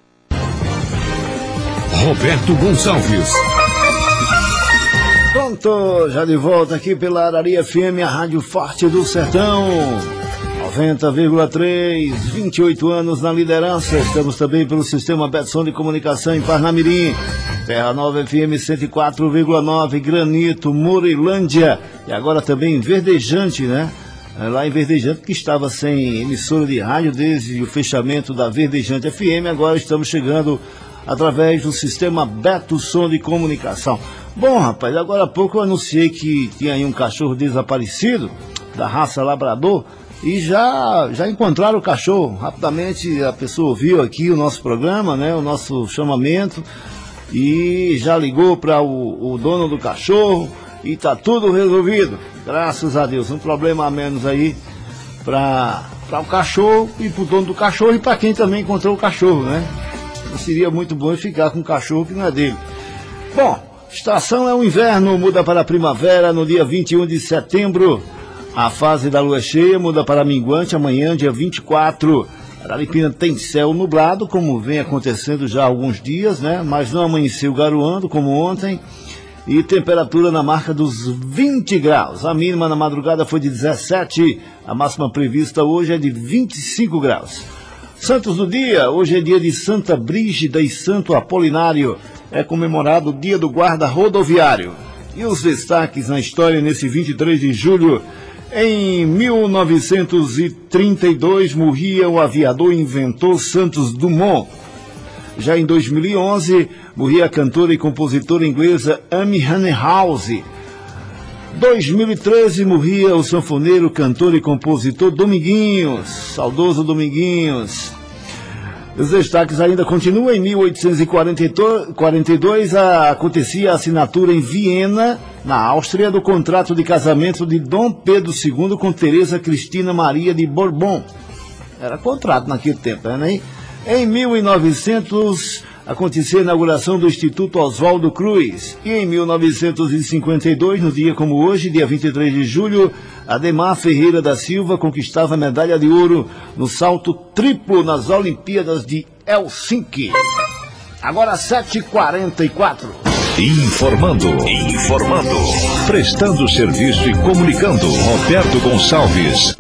Roberto Gonçalves. Pronto, já de volta aqui pela Araria FM, a Rádio Forte do Sertão. 90,3, 28 anos na liderança. Estamos também pelo sistema Betson de Comunicação em Parnamirim. Terra Nova FM 104,9, Granito, Morilândia. E agora também Verdejante, né? Lá em Verdejante, que estava sem emissora de rádio desde o fechamento da Verdejante FM. Agora estamos chegando através do sistema Betson de Comunicação. Bom, rapaz, agora há pouco eu anunciei que tinha aí um cachorro desaparecido, da raça labrador, e já encontraram o cachorro. Rapidamente a pessoa ouviu aqui o nosso programa, né, o nosso chamamento, e já ligou para o dono do cachorro, e tá tudo resolvido, graças a Deus. Um problema a menos aí para o cachorro e para o dono do cachorro e para quem também encontrou o cachorro, né? Seria muito bom ficar com um cachorro que não é dele. Bom, estação é o inverno, muda para a primavera no dia 21 de setembro. A fase da lua cheia muda para minguante amanhã, dia 24. Araripina tem céu nublado, como vem acontecendo já há alguns dias, né? Mas não amanheceu garoando como ontem. E temperatura na marca dos 20 graus. A mínima na madrugada foi de 17, a máxima prevista hoje é de 25 graus. Santos do dia, hoje é dia de Santa Brígida e Santo Apolinário. É comemorado o dia do guarda rodoviário. E os destaques na história nesse 23 de julho. Em 1932 morria o aviador e inventor Santos Dumont. Já em 2011 morria a cantora e compositora inglesa Amy Winehouse. 2013 morria o sanfoneiro, cantor e compositor Dominguinhos, saudoso Dominguinhos. Os destaques ainda continuam. Em 1842 acontecia a assinatura em Viena, na Áustria, do contrato de casamento de Dom Pedro II com Teresa Cristina Maria de Bourbon. Era contrato naquele tempo, né? Em 1900 acontecia a inauguração do Instituto Oswaldo Cruz. E em 1952, no dia como hoje, dia 23 de julho, Ademar Ferreira da Silva conquistava a medalha de ouro no salto triplo nas Olimpíadas de é o SINC. Agora 7h44. Informando, prestando serviço e comunicando, Roberto Gonçalves.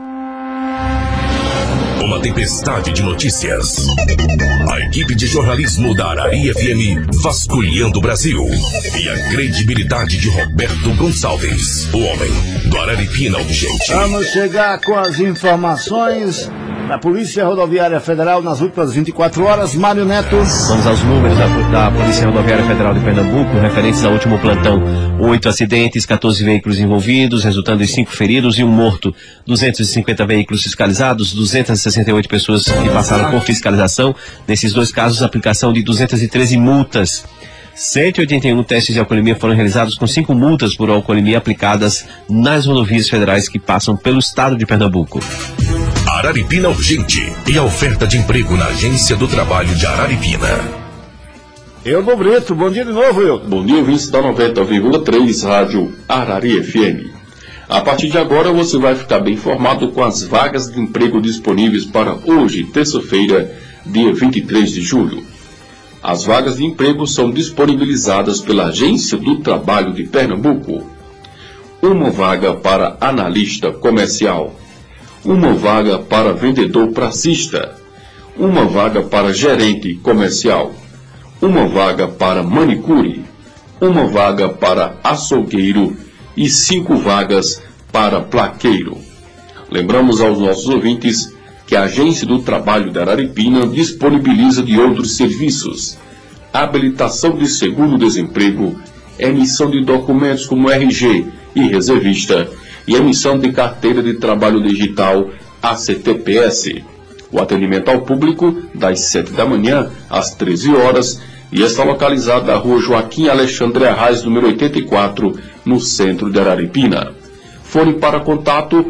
Uma tempestade de notícias. A equipe de jornalismo da Arari FM vasculhando o Brasil. E a credibilidade de Roberto Gonçalves, o homem do Araripina Urgente. Vamos chegar com as informações da Polícia Rodoviária Federal nas últimas 24 horas. Mário Neto. Vamos aos números da Polícia Rodoviária Federal de Pernambuco, referentes ao último plantão. 8 acidentes, 14 veículos envolvidos, resultando em 5 feridos e 1 morto. 250 veículos fiscalizados, 268 pessoas que passaram por fiscalização. Nesses 2 casos, aplicação de 213 multas. 181 testes de alcoolemia foram realizados, com 5 multas por alcoolemia aplicadas nas rodovias federais que passam pelo estado de Pernambuco. Araripina Urgente e a oferta de emprego na Agência do Trabalho de Araripina. Eudo Brito, bom dia de novo, Eudo. Bom dia, ouvintes da 90,3 Rádio Arari FM. A partir de agora você vai ficar bem informado com as vagas de emprego disponíveis para hoje, terça-feira, dia 23 de julho. As vagas de emprego são disponibilizadas pela Agência do Trabalho de Pernambuco. Uma vaga para analista comercial. Uma vaga para vendedor pracista. Uma vaga para gerente comercial. Uma vaga para manicure. Uma vaga para açougueiro e 5 vagas para plaqueiro. Lembramos aos nossos ouvintes que a Agência do Trabalho da Araripina disponibiliza de outros serviços: habilitação de seguro-desemprego, emissão de documentos como RG e reservista, e emissão de carteira de trabalho digital ACTPS. O atendimento ao público das 7 da manhã às 13 horas e está localizado na rua Joaquim Alexandre Arraes, número 84, no centro de Araripina. Fone para contato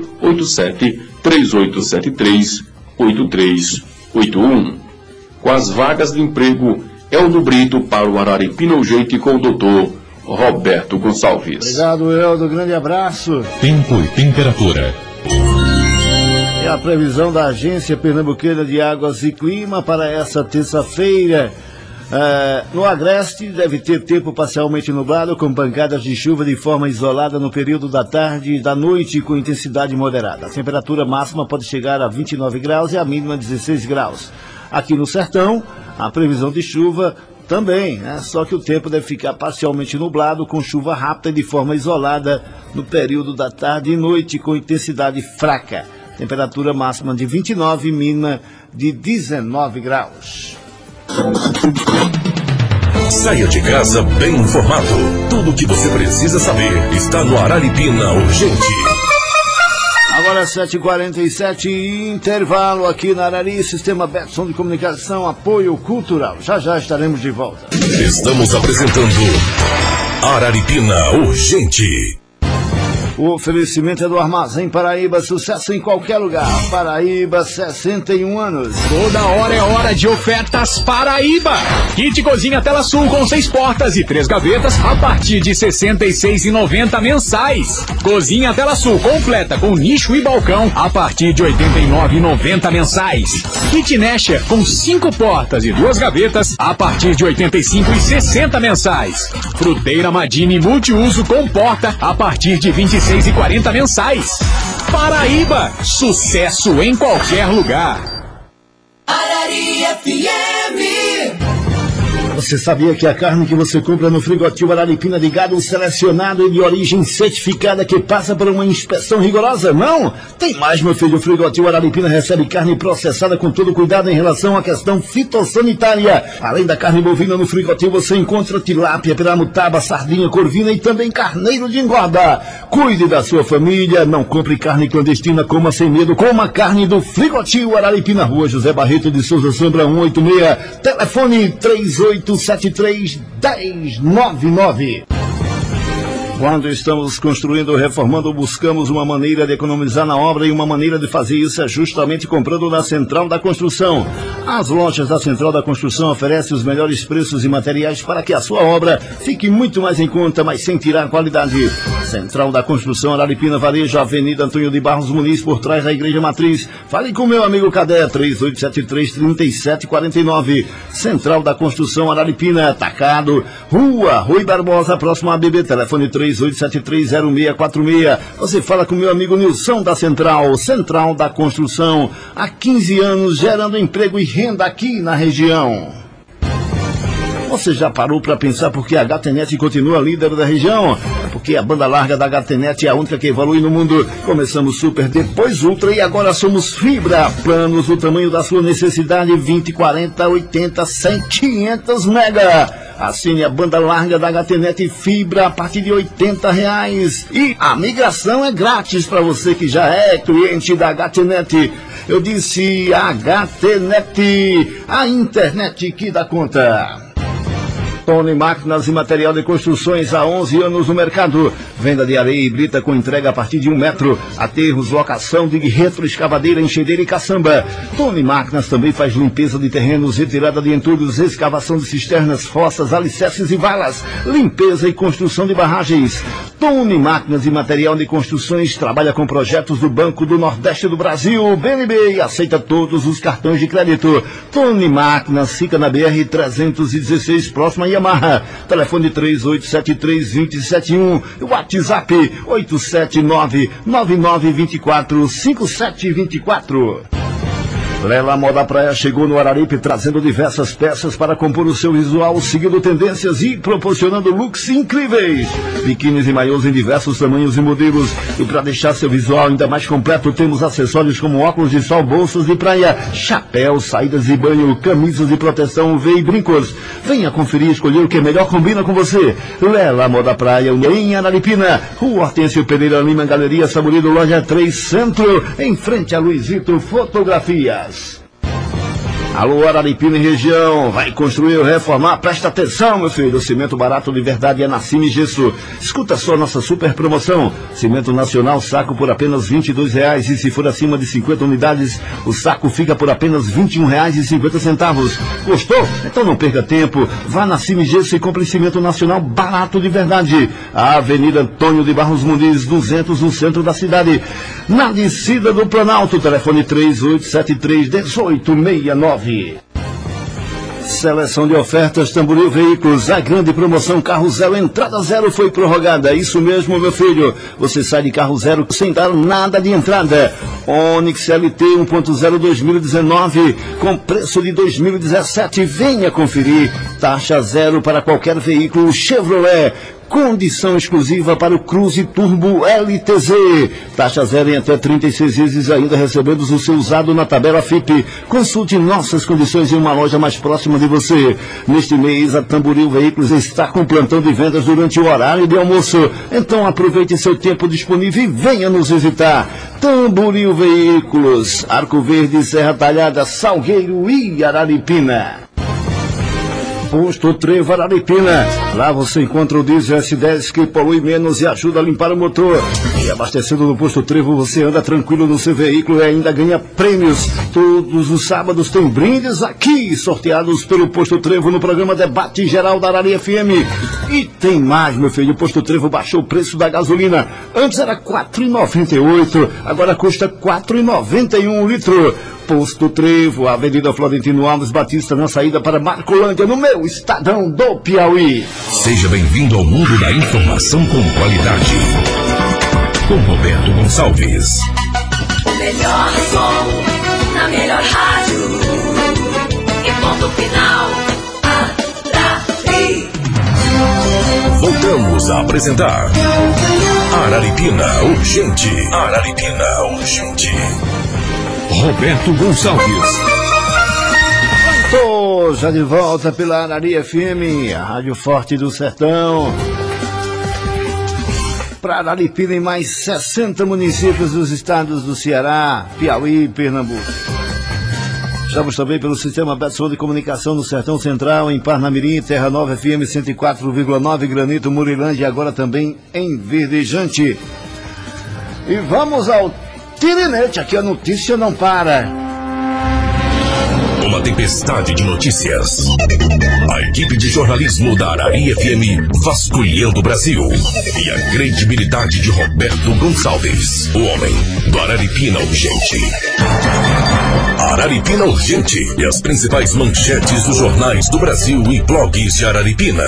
87-3873-8381. Com as vagas de emprego, Eudo Brito para o Araripina Urgente com o doutor Roberto Gonçalves. Obrigado, Eudo. Grande abraço. Tempo e temperatura. É a previsão da Agência Pernambucana de Águas e Clima para essa terça-feira. No Agreste deve ter tempo parcialmente nublado, com pancadas de chuva de forma isolada no período da tarde e da noite, com intensidade moderada. A temperatura máxima pode chegar a 29 graus e a mínima 16 graus. Aqui no Sertão, a previsão de chuva também, né? Só que o tempo deve ficar parcialmente nublado, com chuva rápida e de forma isolada no período da tarde e noite, com intensidade fraca. Temperatura máxima de 29 e mínima de 19 graus. Saia de casa bem informado. Tudo o que você precisa saber está no Araripina Urgente. Agora 7h47, intervalo aqui na Arari, Sistema Betson de Comunicação, Apoio Cultural. Já estaremos de volta. Estamos apresentando Araripina Urgente. O oferecimento é do Armazém Paraíba, sucesso em qualquer lugar. Paraíba, 61 anos. Toda hora é hora de ofertas Paraíba. Kit Cozinha Tela Sul com 6 portas e 3 gavetas a partir de R$ 66,90 mensais. Cozinha Tela Sul completa com nicho e balcão a partir de R$ 89,90 mensais. Kit Nesher com 5 portas e 2 gavetas a partir de R$ 85,60 mensais. Fruteira Madine multiuso com porta a partir de R$ 26,40 mensais. Paraíba, sucesso em qualquer lugar. Arari FM. Você sabia que a carne que você compra no Frigotil Araripina de gado selecionado e de origem certificada que passa por uma inspeção rigorosa? Não? Tem mais, meu filho. O Frigotil Araripina recebe carne processada com todo cuidado em relação à questão fitossanitária. Além da carne bovina, no Frigotil você encontra tilápia, piramutaba, sardinha, corvina e também carneiro de engorda. Cuide da sua família, não compre carne clandestina, coma sem medo, coma carne do Frigotil Araripina, Rua José Barreto de Souza Sombra 186, telefone 3873-1099. Quando estamos construindo ou reformando, buscamos uma maneira de economizar na obra e uma maneira de fazer isso é justamente comprando na Central da Construção. As lojas da Central da Construção oferecem os melhores preços e materiais para que a sua obra fique muito mais em conta, mas sem tirar qualidade. Central da Construção Araripina, Varejo, Avenida Antônio de Barros Muniz, por trás da Igreja Matriz. Fale com meu amigo Cadé, 3873-3749. Central da Construção Araripina, Atacado, Rua Rui Barbosa, próximo a ABB, telefone 3873-0646. Você fala com meu amigo Nilson da Central da Construção, há 15 anos gerando emprego e renda aqui na região. Você já parou para pensar por que a HTNet continua líder da região? É porque a banda larga da HTNet é a única que evolui no mundo. Começamos super, depois ultra e agora somos fibra. Planos do tamanho da sua necessidade, 20, 40, 80, 100, 500 mega. Assine a banda larga da HTNet Fibra a partir de R$80. E a migração é grátis para você que já é cliente da HTNet. Eu disse HTNet, a internet que dá conta. Tony Máquinas e Material de Construções, há 11 anos no mercado. Venda de areia e brita com entrega a partir de 1 metro. Aterros, locação de retroescavadeira, enxadeira e caçamba. Tony Máquinas também faz limpeza de terrenos, retirada de entulhos, escavação de cisternas, fossas, alicerces e valas. Limpeza e construção de barragens. Tony Máquinas e Material de Construções trabalha com projetos do Banco do Nordeste do Brasil, BNB, e aceita todos os cartões de crédito. Tony Máquinas fica na BR-316, próxima a Yamaha. Telefone 3873-2071. WhatsApp 879-9924-5724. Lela Moda Praia chegou no Araripe trazendo diversas peças para compor o seu visual, seguindo tendências e proporcionando looks incríveis. Biquínis e maiôs em diversos tamanhos e modelos. E para deixar seu visual ainda mais completo, temos acessórios como óculos de sol, bolsas de praia, chapéus, saídas de banho, camisas de proteção UV e brincos. Venha conferir e escolher o que melhor combina com você. Lela Moda Praia, em Araripina, Rua Hortêncio Pereira Lima, Galeria Saborido, Loja 3 Centro, em frente a Luizito Fotografias. Alô, Araripina e região, vai construir ou reformar? Presta atenção, meu filho, o cimento barato de verdade é na Cime Gesso. Escuta só nossa super promoção, cimento nacional, saco por apenas R$22, e se for acima de 50 unidades, o saco fica por apenas R$21,50. Gostou? Então não perca tempo, vá na Cime Gesso e compre cimento nacional barato de verdade. A Avenida Antônio de Barros Muniz, 200, no centro da cidade, na descida do Planalto, telefone 3873-1869. Seleção de ofertas Tamboril Veículos, a grande promoção Carro Zero, entrada zero foi prorrogada. Isso mesmo, meu filho, você sai de carro zero sem dar nada de entrada. Onix LT 1.0 2019 com preço de 2017, venha conferir. Taxa zero para qualquer veículo Chevrolet. Condição exclusiva para o Cruze Turbo LTZ. Taxa zero em até 36 vezes, ainda recebendo o seu usado na tabela FIP. Consulte nossas condições em uma loja mais próxima de você. Neste mês, a Tamboril Veículos está com plantão de vendas durante o horário de almoço. Então aproveite seu tempo disponível e venha nos visitar. Tamboril Veículos, Arco Verde, Serra Talhada, Salgueiro e Araripina. Posto Trevo Araripina. Lá você encontra o diesel S10 que polui menos e ajuda a limpar o motor. E abastecido no Posto Trevo, você anda tranquilo no seu veículo e ainda ganha prêmios. Todos os sábados tem brindes aqui, sorteados pelo Posto Trevo no programa Debate Geral da Arari FM. E tem mais, meu filho, o Posto Trevo baixou o preço da gasolina. Antes era R$ 4,98, agora custa R$ 4,91 o litro. Posto Trevo, Avenida Florentino Alves Batista, na saída para Marcolândia, no meu Estadão do Piauí. Seja bem-vindo ao mundo da informação com qualidade. Com Roberto Gonçalves. O melhor som, na melhor rádio. E ponto final, Arari. Voltamos a apresentar Araripina Urgente. Araripina Urgente. Roberto Gonçalves. Tô já de volta pela Arari FM, a Rádio Forte do Sertão. Para Araripina e mais 60 municípios dos estados do Ceará, Piauí e Pernambuco. Estamos também pelo Sistema Betson de Comunicação no Sertão Central, em Parnamirim, Terra Nova FM 104,9, Granito, Murilândia e agora também em Verdejante. E vamos ao Tirinete, aqui a notícia não para. Uma uma tempestade de notícias. A equipe de jornalismo da Arari FM vasculhando o Brasil. E a credibilidade de Roberto Gonçalves, o homem do Araripina Urgente. Araripina Urgente e as principais manchetes dos jornais do Brasil e blogs de Araripina.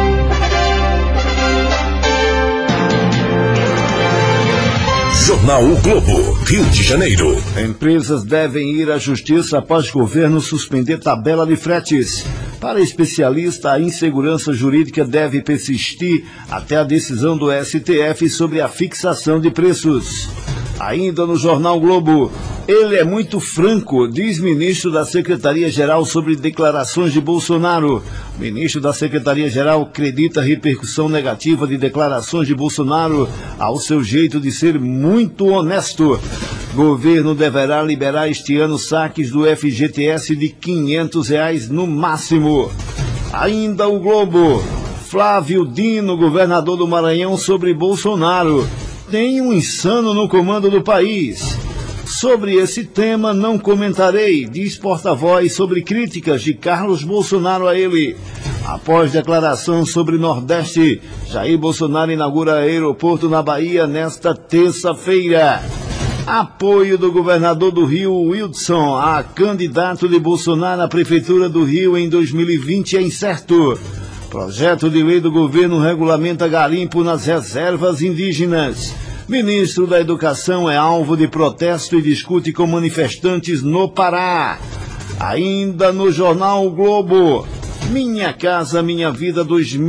Jornal O Globo, Rio de Janeiro. Empresas devem ir à justiça após governo suspender tabela de fretes. Para especialista, a insegurança jurídica deve persistir até a decisão do STF sobre a fixação de preços. Ainda no Jornal Globo, ele é muito franco, diz ministro da Secretaria-Geral sobre declarações de Bolsonaro. O ministro da Secretaria-Geral acredita a repercussão negativa de declarações de Bolsonaro ao seu jeito de ser muito honesto. Governo deverá liberar este ano saques do FGTS de R$500 no máximo. Ainda o Globo, Flávio Dino, governador do Maranhão, sobre Bolsonaro. Tem um insano no comando do país. Sobre esse tema não comentarei, diz porta-voz sobre críticas de Carlos Bolsonaro a ele. Após declaração sobre Nordeste, Jair Bolsonaro inaugura aeroporto na Bahia nesta terça-feira. Apoio do governador do Rio, Wildson, a candidato de Bolsonaro à Prefeitura do Rio em 2020 é incerto. Projeto de lei do governo regulamenta garimpo nas reservas indígenas. Ministro da Educação é alvo de protesto e discute com manifestantes no Pará. Ainda no Jornal O Globo, Minha Casa Minha Vida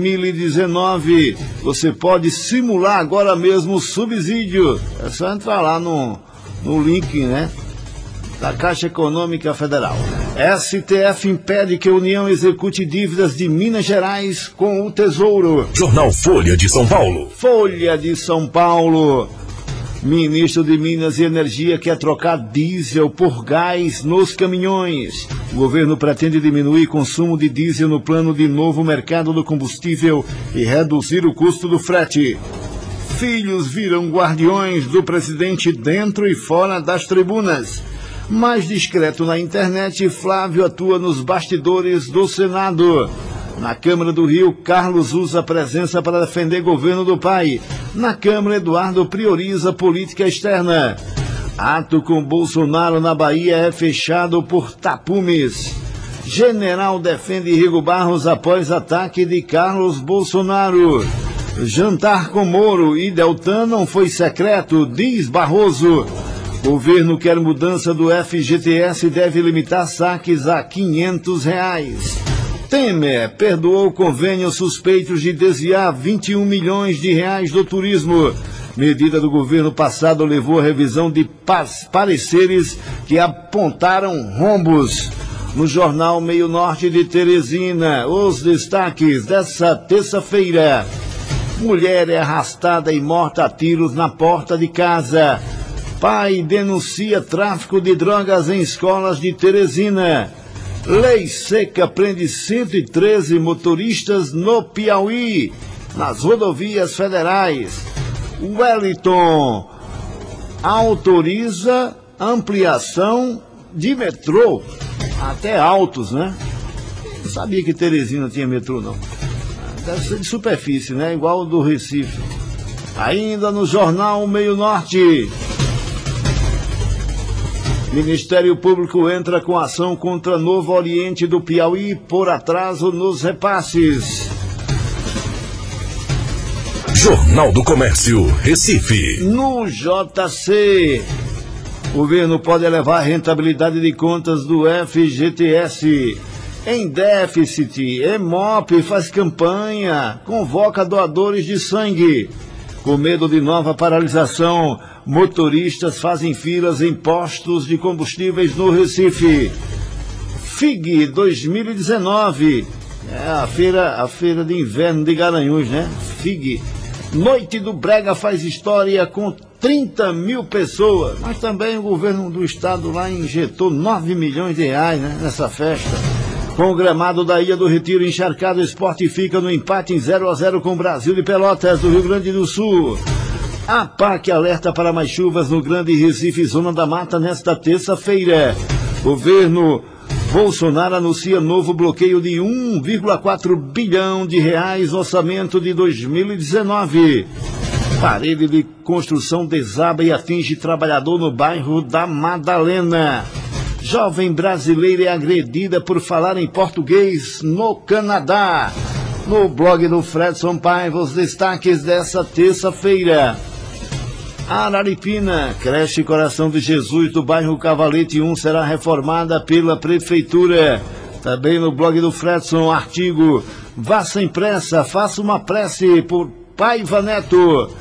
2019. Você pode simular agora mesmo o subsídio. É só entrar lá no link, né? Da Caixa Econômica Federal. STF impede que a União execute dívidas de Minas Gerais com o Tesouro. Jornal Folha de São Paulo. Folha de São Paulo. Ministro de Minas e Energia quer trocar diesel por gás nos caminhões. O governo pretende diminuir o consumo de diesel no plano de novo mercado do combustível e reduzir o custo do frete. Filhos viram guardiões do presidente dentro e fora das tribunas. Mais discreto na internet, Flávio atua nos bastidores do Senado. Na Câmara do Rio, Carlos usa a presença para defender governo do pai. Na Câmara, Eduardo prioriza política externa. Ato com Bolsonaro na Bahia é fechado por tapumes. General defende Rigo Barros após ataque de Carlos Bolsonaro. Jantar com Moro e Deltan não foi secreto, diz Barroso. Governo quer mudança do FGTS e deve limitar saques a R$500. Temer perdoou convênio suspeitos de desviar 21 milhões de reais do turismo. Medida do governo passado levou a revisão de pareceres que apontaram rombos. No jornal Meio Norte de Teresina, os destaques dessa terça-feira. Mulher é arrastada e morta a tiros na porta de casa. Pai denuncia tráfico de drogas em escolas de Teresina. Lei seca prende 113 motoristas no Piauí, nas rodovias federais. Wellington autoriza ampliação de metrô, até Altos, né? Não sabia que Teresina tinha metrô, não. Deve ser de superfície, né? Igual o do Recife. Ainda no jornal Meio Norte. Ministério Público entra com ação contra Novo Oriente do Piauí por atraso nos repasses. Jornal do Comércio, Recife. No JC, o governo pode elevar a rentabilidade de contas do FGTS. Em déficit, EMOP faz campanha, convoca doadores de sangue. Com medo de nova paralisação, motoristas fazem filas em postos de combustíveis no Recife. FIG 2019, é a feira de inverno de Garanhuns, né? FIG. Noite do Brega faz história com 30 mil pessoas, mas também o governo do estado lá injetou 9 milhões de reais, né, nessa festa. Com o gramado da Ilha do Retiro encharcado, o Sport fica no empate em 0-0 com o Brasil de Pelotas, do Rio Grande do Sul. A PAC alerta para mais chuvas no Grande Recife, Zona da Mata, nesta terça-feira. Governo Bolsonaro anuncia novo bloqueio de 1,4 bilhão de reais no orçamento de 2019. Parede de construção desaba e atinge trabalhador no bairro da Madalena. Jovem brasileira é agredida por falar em português no Canadá. No blog do Fredson Paiva, os destaques dessa terça-feira. Araripina, creche Coração de Jesus do bairro Cavalete 1 será reformada pela prefeitura. Também no blog do Fredson, artigo: vá sem pressa, faça uma prece por Paiva Neto.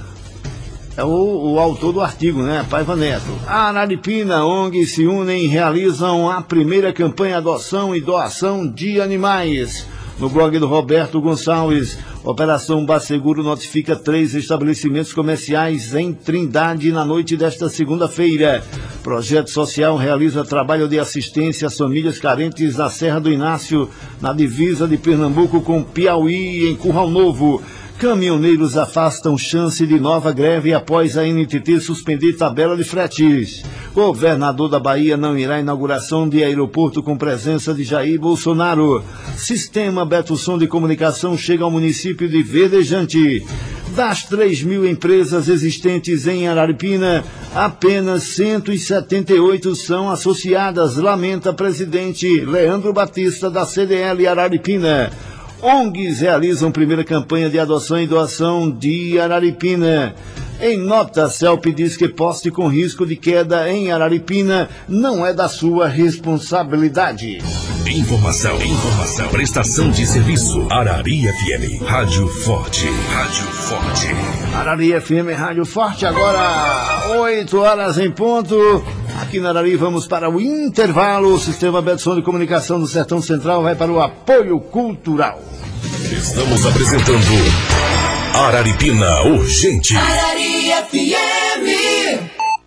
É o autor do artigo, né? Paiva Neto. Araripina, ONGs se unem e realizam a primeira campanha adoção e doação de animais. No blog do Roberto Gonçalves, Operação Basseguro notifica 3 estabelecimentos comerciais em Trindade na noite desta segunda-feira. Projeto Social realiza trabalho de assistência às famílias carentes na Serra do Inácio, na divisa de Pernambuco com Piauí, em Curral Novo. Caminhoneiros afastam chance de nova greve após a NTT suspender tabela de fretes. Governador da Bahia não irá à inauguração de aeroporto com presença de Jair Bolsonaro. Sistema Betossom de comunicação chega ao município de Verdejante. Das 3.000 empresas existentes em Araripina, apenas 178 são associadas, lamenta presidente Leandro Batista da CDL Araripina. ONGs realizam primeira campanha de adoção e doação de Araripina. Em nota, CELP diz que poste com risco de queda em Araripina não é da sua responsabilidade. Informação. Prestação de serviço. Arari FM. Rádio Forte. Arari FM, Rádio Forte. Agora, 8 horas em ponto. Aqui na Arari vamos para o intervalo. O Sistema Betossom de Comunicação do Sertão Central vai para o apoio cultural. Estamos apresentando Araripina Urgente. Arari FM.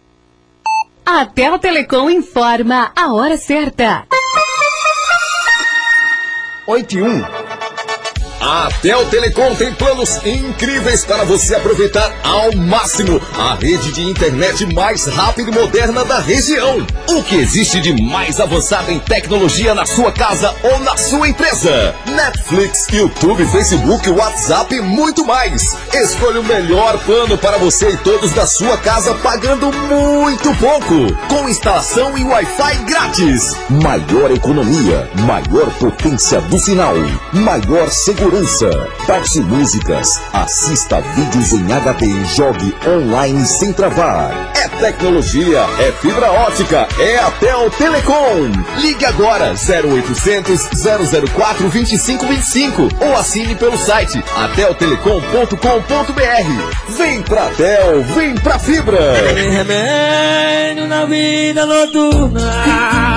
A Tel Telecom informa a hora certa. 8h01. A Tel Telecom tem planos incríveis para você aproveitar ao máximo a rede de internet mais rápida e moderna da região. O que existe de mais avançado em tecnologia na sua casa ou na sua empresa? Netflix, YouTube, Facebook, WhatsApp e muito mais. Escolha o melhor plano para você e todos da sua casa pagando muito pouco. Com instalação e Wi-Fi grátis. Maior economia, maior potência do sinal, maior segurança. Baixe músicas, assista vídeos em HD e jogue online sem travar. É tecnologia, é fibra ótica, é a Tel Telecom. Ligue agora 0800 004 2525 ou assine pelo site ateltelecom.com.br. Vem pra Tel, vem pra fibra. Remédio na vida noturna.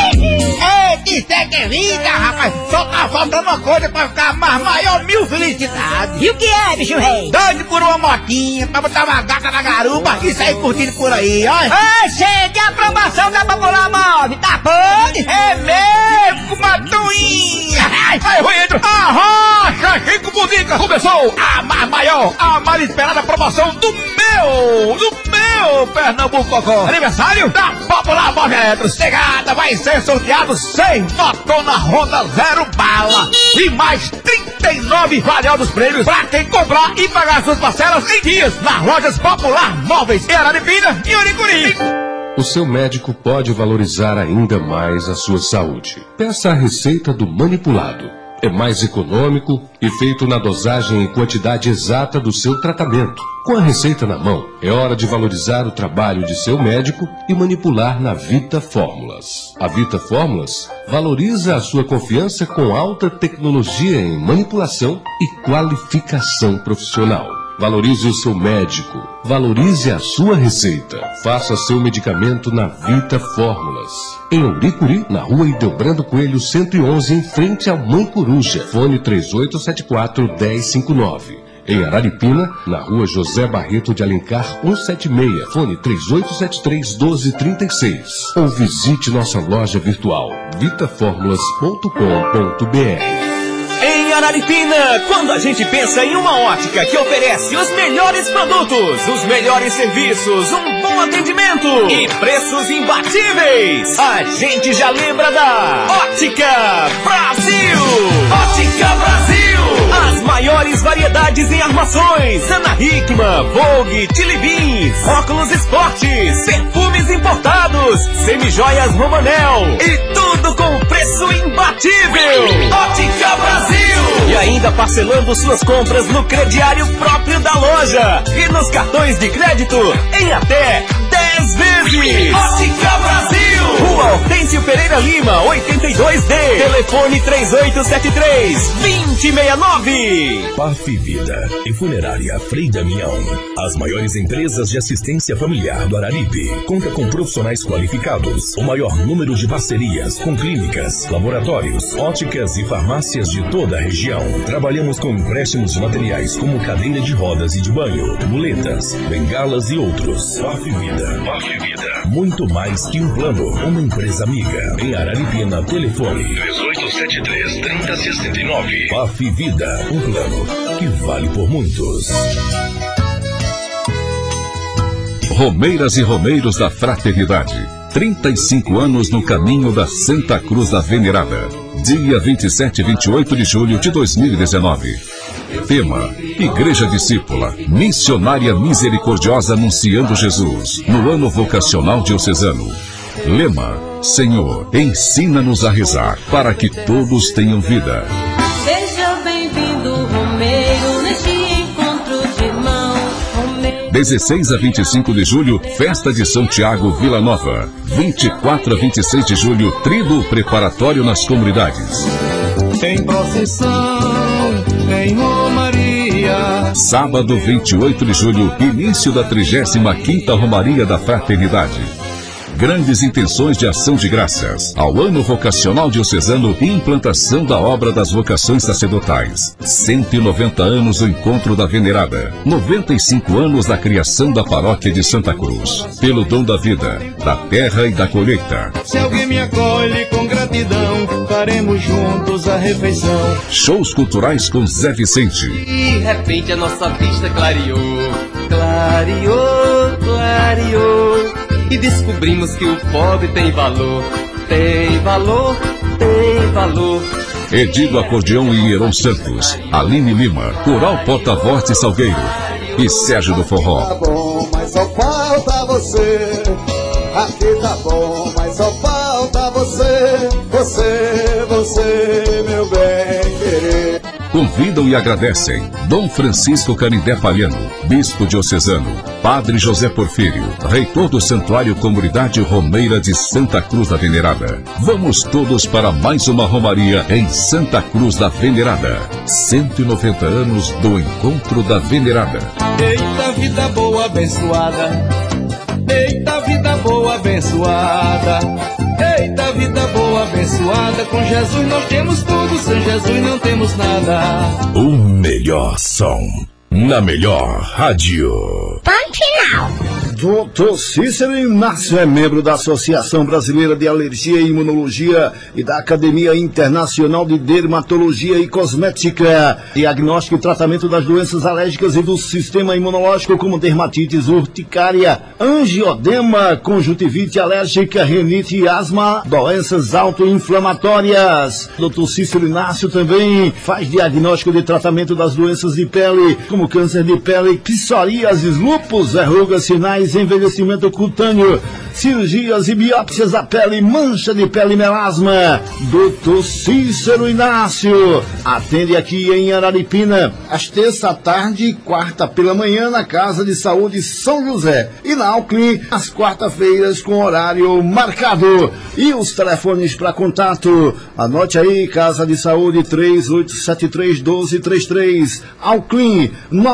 Isso é que é vida, rapaz. Só tá faltando uma coisa pra ficar mais maior, mil felicidades. E o que é, bicho rei? Doido por uma motinha, pra botar uma gata na garupa e sair curtindo por aí, ó. Ah, chega a aprovação da Popular Móvel, tá pode? É mesmo, Matuinha. Aí, Ruído, arrocha, Chico Budica. Começou a mais maior, a mais esperada promoção do meu Pernambuco Cocó. Aniversário da Popular Móvel. Chegada, vai ser sorteado 100 motona Honda 0 bala e mais 39 valiosos prêmios pra quem comprar e pagar suas parcelas em dias nas lojas Popular Móveis em Araripina e Uricuri. O seu médico pode valorizar ainda mais a sua saúde. Peça a receita do manipulado. É mais econômico e feito na dosagem e quantidade exata do seu tratamento. Com a receita na mão, é hora de valorizar o trabalho de seu médico e manipular na Vita Fórmulas. A Vita Fórmulas valoriza a sua confiança com alta tecnologia em manipulação e qualificação profissional. Valorize o seu médico. Valorize a sua receita. Faça seu medicamento na Vita Fórmulas. Em Uricuri, na rua Ideobrando Coelho 111, em frente à Mãe Coruja. Fone 3874-1059. Em Araripina, na rua José Barreto de Alencar 176. Fone 3873-1236. Ou visite nossa loja virtual vitaformulas.com.br. Em em Araripina, quando a gente pensa em uma ótica que oferece os melhores produtos, os melhores serviços, um bom atendimento e preços imbatíveis, a gente já lembra da Ótica Brasil! Ótica Brasil! As maiores variedades em armações, Ana Hickman, Vogue, Chili Beans, óculos esportes, perfumes importados, semijoias Romanel e tudo com preço imbatível! Ótica Brasil! E ainda parcelando suas compras no crediário próprio da loja e nos cartões de crédito em até 10 vezes! Ótica Brasil! Rua Hortêncio Pereira Lima, 82D. Telefone 3873-2069. PAF Vida e Funerária Frei Damião. As maiores empresas de assistência familiar do Araripe. Conta com profissionais qualificados. O maior número de parcerias com clínicas, laboratórios, óticas e farmácias de toda a região. Trabalhamos com empréstimos de materiais como cadeira de rodas e de banho, muletas, bengalas e outros. PAF Vida. PAF Vida. Muito mais que um plano. Uma empresa amiga. Em Araripina, telefone 3873-3069. PAF Vida. Um plano que vale por muitos. Romeiras e Romeiros da Fraternidade. 35 anos no caminho da Santa Cruz da Venerada. Dia 27 e 28 de julho de 2019. Tema: Igreja Discípula, missionária misericordiosa anunciando Jesus, no ano vocacional diocesano. Lema: Senhor, ensina-nos a rezar, para que todos tenham vida. Seja bem-vindo, Romeiro, neste encontro de irmãos. 16 a 25 de julho, Festa de São Tiago, Vila Nova. 24 a 26 de julho, Trido Preparatório nas comunidades. Em procissão, em Romaria. Sábado, 28 de julho, início da 35ª Romaria da Fraternidade. Grandes intenções de ação de graças ao ano vocacional diocesano e implantação da obra das vocações sacerdotais. 190 anos do encontro da Venerada. 95 anos da criação da paróquia de Santa Cruz. Pelo dom da vida, da terra e da colheita. Se alguém me acolhe com gratidão, faremos juntos a refeição. Shows culturais com Zé Vicente. De repente a nossa vista clareou, clareou, clareou. E descobrimos que o pobre tem valor, tem valor, tem valor. Edilo Acordeão e Hieron Santos, Aline Lima, Coral Porta-Voz de Salgueiro e Sérgio do Forró. Tá bom, mas só falta você. Aqui tá bom, mas só falta você. Você, meu bem querer. Convidam e agradecem Dom Francisco Canindé Palhano, Bispo Diocesano, Padre José Porfírio, Reitor do Santuário Comunidade Romeira de Santa Cruz da Venerada. Vamos todos para mais uma Romaria em Santa Cruz da Venerada. 190 anos do Encontro da Venerada. Eita vida boa abençoada, eita vida boa abençoada, eita vida boa abençoada. Com Jesus nós temos tudo, sem Jesus não temos nada. O melhor som, na melhor rádio. Ponto final. Dr. Cícero Inácio é membro da Associação Brasileira de Alergia e Imunologia e da Academia Internacional de Dermatologia e Cosmética. Diagnóstico e tratamento das doenças alérgicas e do sistema imunológico, como dermatites urticária, angiodema, conjuntivite alérgica, rinite e asma, doenças autoinflamatórias. Dr. Cícero Inácio também faz diagnóstico de tratamento das doenças de pele, como câncer de pele, psoríase, lúpus, verrugas, sinais, envelhecimento cutâneo, cirurgias e biópsias da pele, mancha de pele e melasma. Dr. Cícero Inácio atende aqui em Araripina, às terça à tarde e quarta pela manhã, na Casa de Saúde São José, e na Alclin, às quarta-feiras, com horário marcado. E os telefones para contato, anote aí: Casa de Saúde 3873-1233, Alclin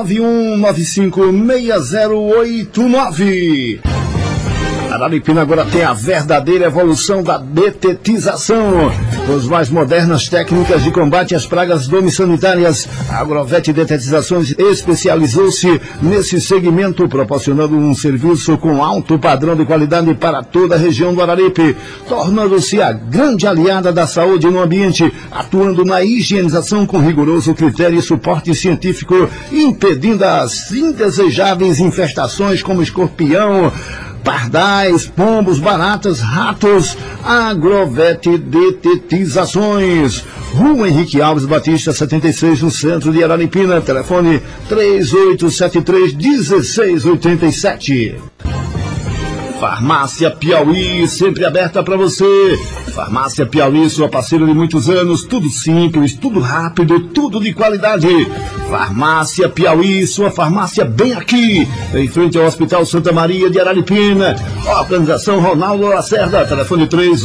91956089. Araripina agora tem a verdadeira evolução da detetização. Com as mais modernas técnicas de combate às pragas domissanitárias, a Agrovet Detetizações especializou-se nesse segmento, proporcionando um serviço com alto padrão de qualidade para toda a região do Araripe, tornando-se a grande aliada da saúde no ambiente, atuando na higienização com rigoroso critério e suporte científico, impedindo as indesejáveis infestações como escorpião, pardais, pombos, baratas, ratos. Agrovet Detetizações, Rua Henrique Alves Batista, 76, no centro de Araripina. Telefone 3873-1687. Farmácia Piauí, sempre aberta para você. Farmácia Piauí, sua parceira de muitos anos, tudo simples, tudo rápido, tudo de qualidade. Farmácia Piauí, sua farmácia bem aqui, em frente ao Hospital Santa Maria de Araripina. Organização Ronaldo Lacerda, telefone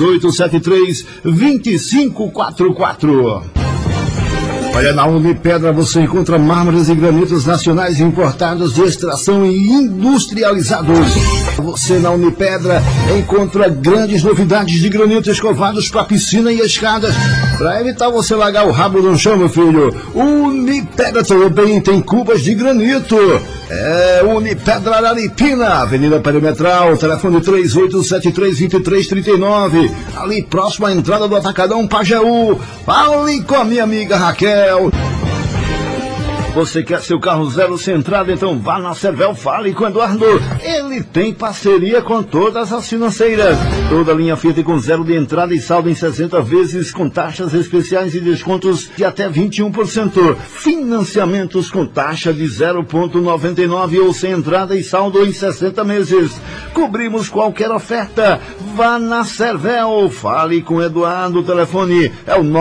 3873-2544. Olha, na Unipedra você encontra mármores e granitos nacionais importados de extração e industrializados. Você na Unipedra encontra grandes novidades de granitos escovados para piscina e escadas. Para evitar você largar o rabo no chão, meu filho, Unipedra também tem cubas de granito. É Unipedra Araripina, Avenida Perimetral, telefone 3873-2339, ali próximo à entrada do Atacadão Pajeú. Fale com a minha amiga Raquel. Você quer seu carro zero centrado? Então vá na Cervel, fale com o Eduardo. Ele tem parceria com todas as financeiras. Toda linha Fiat com zero de entrada e saldo em 60 vezes, com taxas especiais e descontos de até 21%. Financiamentos com taxa de 0,99 ou sem entrada e saldo em 60 meses. Cobrimos qualquer oferta. Vá na Cervel, fale com o Eduardo. O telefone é o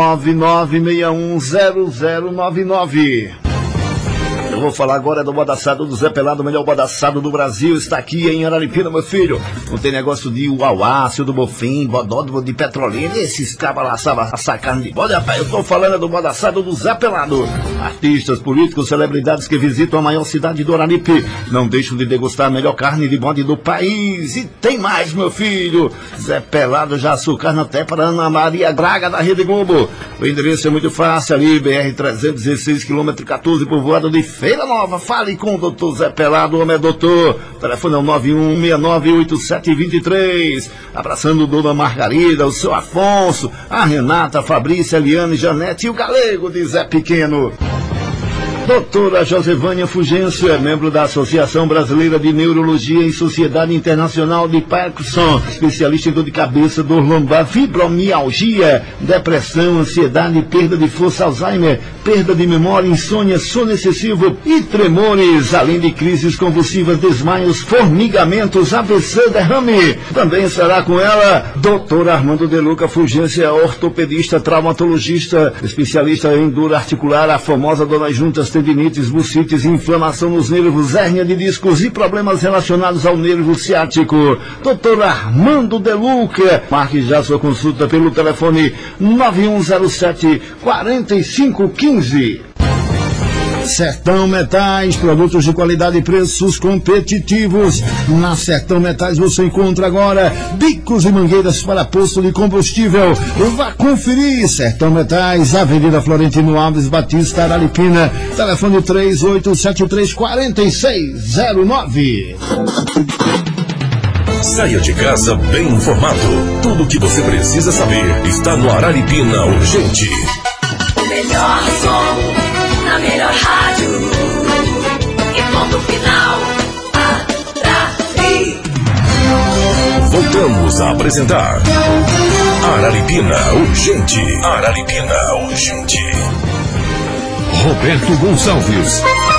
99610099. Eu vou falar agora do bodaçado do Zé Pelado, o melhor bodaçado do Brasil. Está aqui em Araripina, meu filho. Não tem negócio de uauá, seu do bofim, bodódromo de petrolina. Esses cabas lá sabem assar carne de bode, rapaz. Eu estou falando do bodaçado do Zé Pelado. Artistas, políticos, celebridades que visitam a maior cidade do Araripe não deixam de degustar a melhor carne de bode do país. E tem mais, meu filho. Zé Pelado já açucar até para Ana Maria Braga da Rede Globo. O endereço é muito fácil ali, BR-316, quilômetro 14, povoado de Feira Nova. Fale com o doutor Zé Pelado, homem é doutor. Telefone é o 91698723. Abraçando Dona Margarida, o seu Afonso, a Renata, a Fabrícia, a Eliane, Janete e o Galego de Zé Pequeno. Doutora Josevânia Fugêncio é membro da Associação Brasileira de Neurologia e Sociedade Internacional de Parkinson, especialista em dor de cabeça, dor lombar, fibromialgia, depressão, ansiedade, perda de força, Alzheimer, perda de memória, insônia, sono excessivo e tremores, além de crises convulsivas, desmaios, formigamentos, AVC, derrame. Também estará com ela Dr. Armando De Luca Fugência, ortopedista, traumatologista, especialista em dor articular, a famosa dor nas juntas, tendinites, bursites, inflamação nos nervos, hérnia de discos e problemas relacionados ao nervo ciático. Dr. Armando De Luca. Marque já sua consulta pelo telefone 9107-4515. Sertão Metais, produtos de qualidade e preços competitivos. Na Sertão Metais você encontra agora bicos e mangueiras para posto de combustível. Vá conferir. Sertão Metais, Avenida Florentino Alves Batista, Araripina. Telefone 3873-4609. Saia de casa bem informado. Tudo o que você precisa saber está no Araripina Urgente. O melhor som na melhor rádio. E ponto final. Araripina. Voltamos a apresentar Araripina Urgente. Araripina Urgente. Roberto Gonçalves.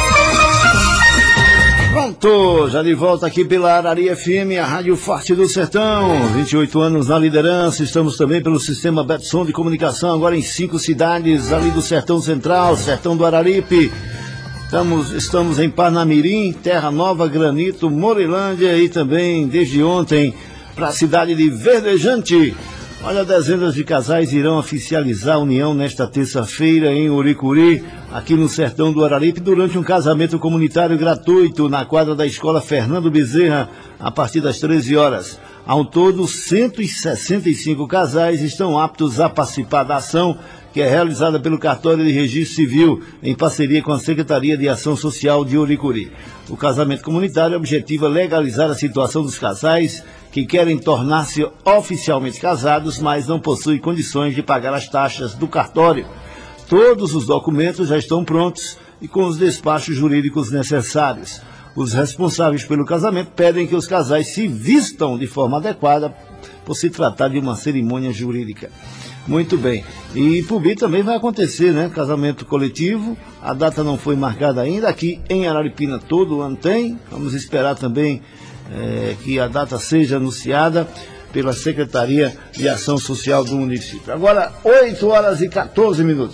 Pronto, já de volta aqui pela Arari FM, a Rádio Forte do Sertão. 28 anos na liderança, estamos também pelo sistema Betson de comunicação, agora em 5 cidades ali do Sertão Central, Sertão do Araripe. Estamos em Parnamirim, Terra Nova, Granito, Morilândia e também, desde ontem, para a cidade de Verdejante. Olha, dezenas de casais irão oficializar a união nesta terça-feira em Uricuri, aqui no Sertão do Araripe, durante um casamento comunitário gratuito na quadra da Escola Fernando Bezerra, a partir das 13 horas. Ao todo, 165 casais estão aptos a participar da ação, que é realizada pelo Cartório de Registro Civil, em parceria com a Secretaria de Ação Social de Uricuri. O casamento comunitário objetiva legalizar a situação dos casais que querem tornar-se oficialmente casados, mas não possuem condições de pagar as taxas do cartório. Todos os documentos já estão prontos e com os despachos jurídicos necessários. Os responsáveis pelo casamento pedem que os casais se vistam de forma adequada por se tratar de uma cerimônia jurídica. Muito bem. E Pubi também vai acontecer, né? Casamento coletivo. A data não foi marcada ainda. Aqui em Araripina todo ano tem. Vamos esperar também que a data seja anunciada pela Secretaria de Ação Social do município. Agora, 8h14.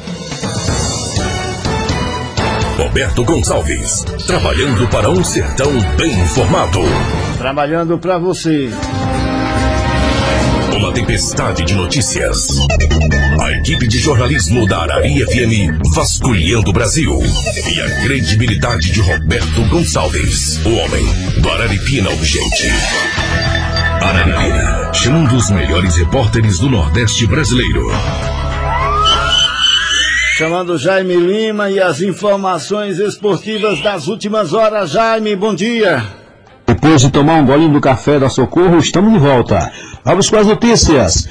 Roberto Gonçalves, trabalhando para um sertão bem informado. Trabalhando para você. Uma tempestade de notícias. A equipe de jornalismo da Arari FM vasculhando o Brasil. E a credibilidade de Roberto Gonçalves, o homem do Araripina Urgente. Araripina, chamando os melhores repórteres do Nordeste brasileiro. Chamando Jaime Lima e as informações esportivas das últimas horas. Jaime, bom dia. Depois de tomar um golinho do café da Socorro, estamos de volta. Vamos com as notícias.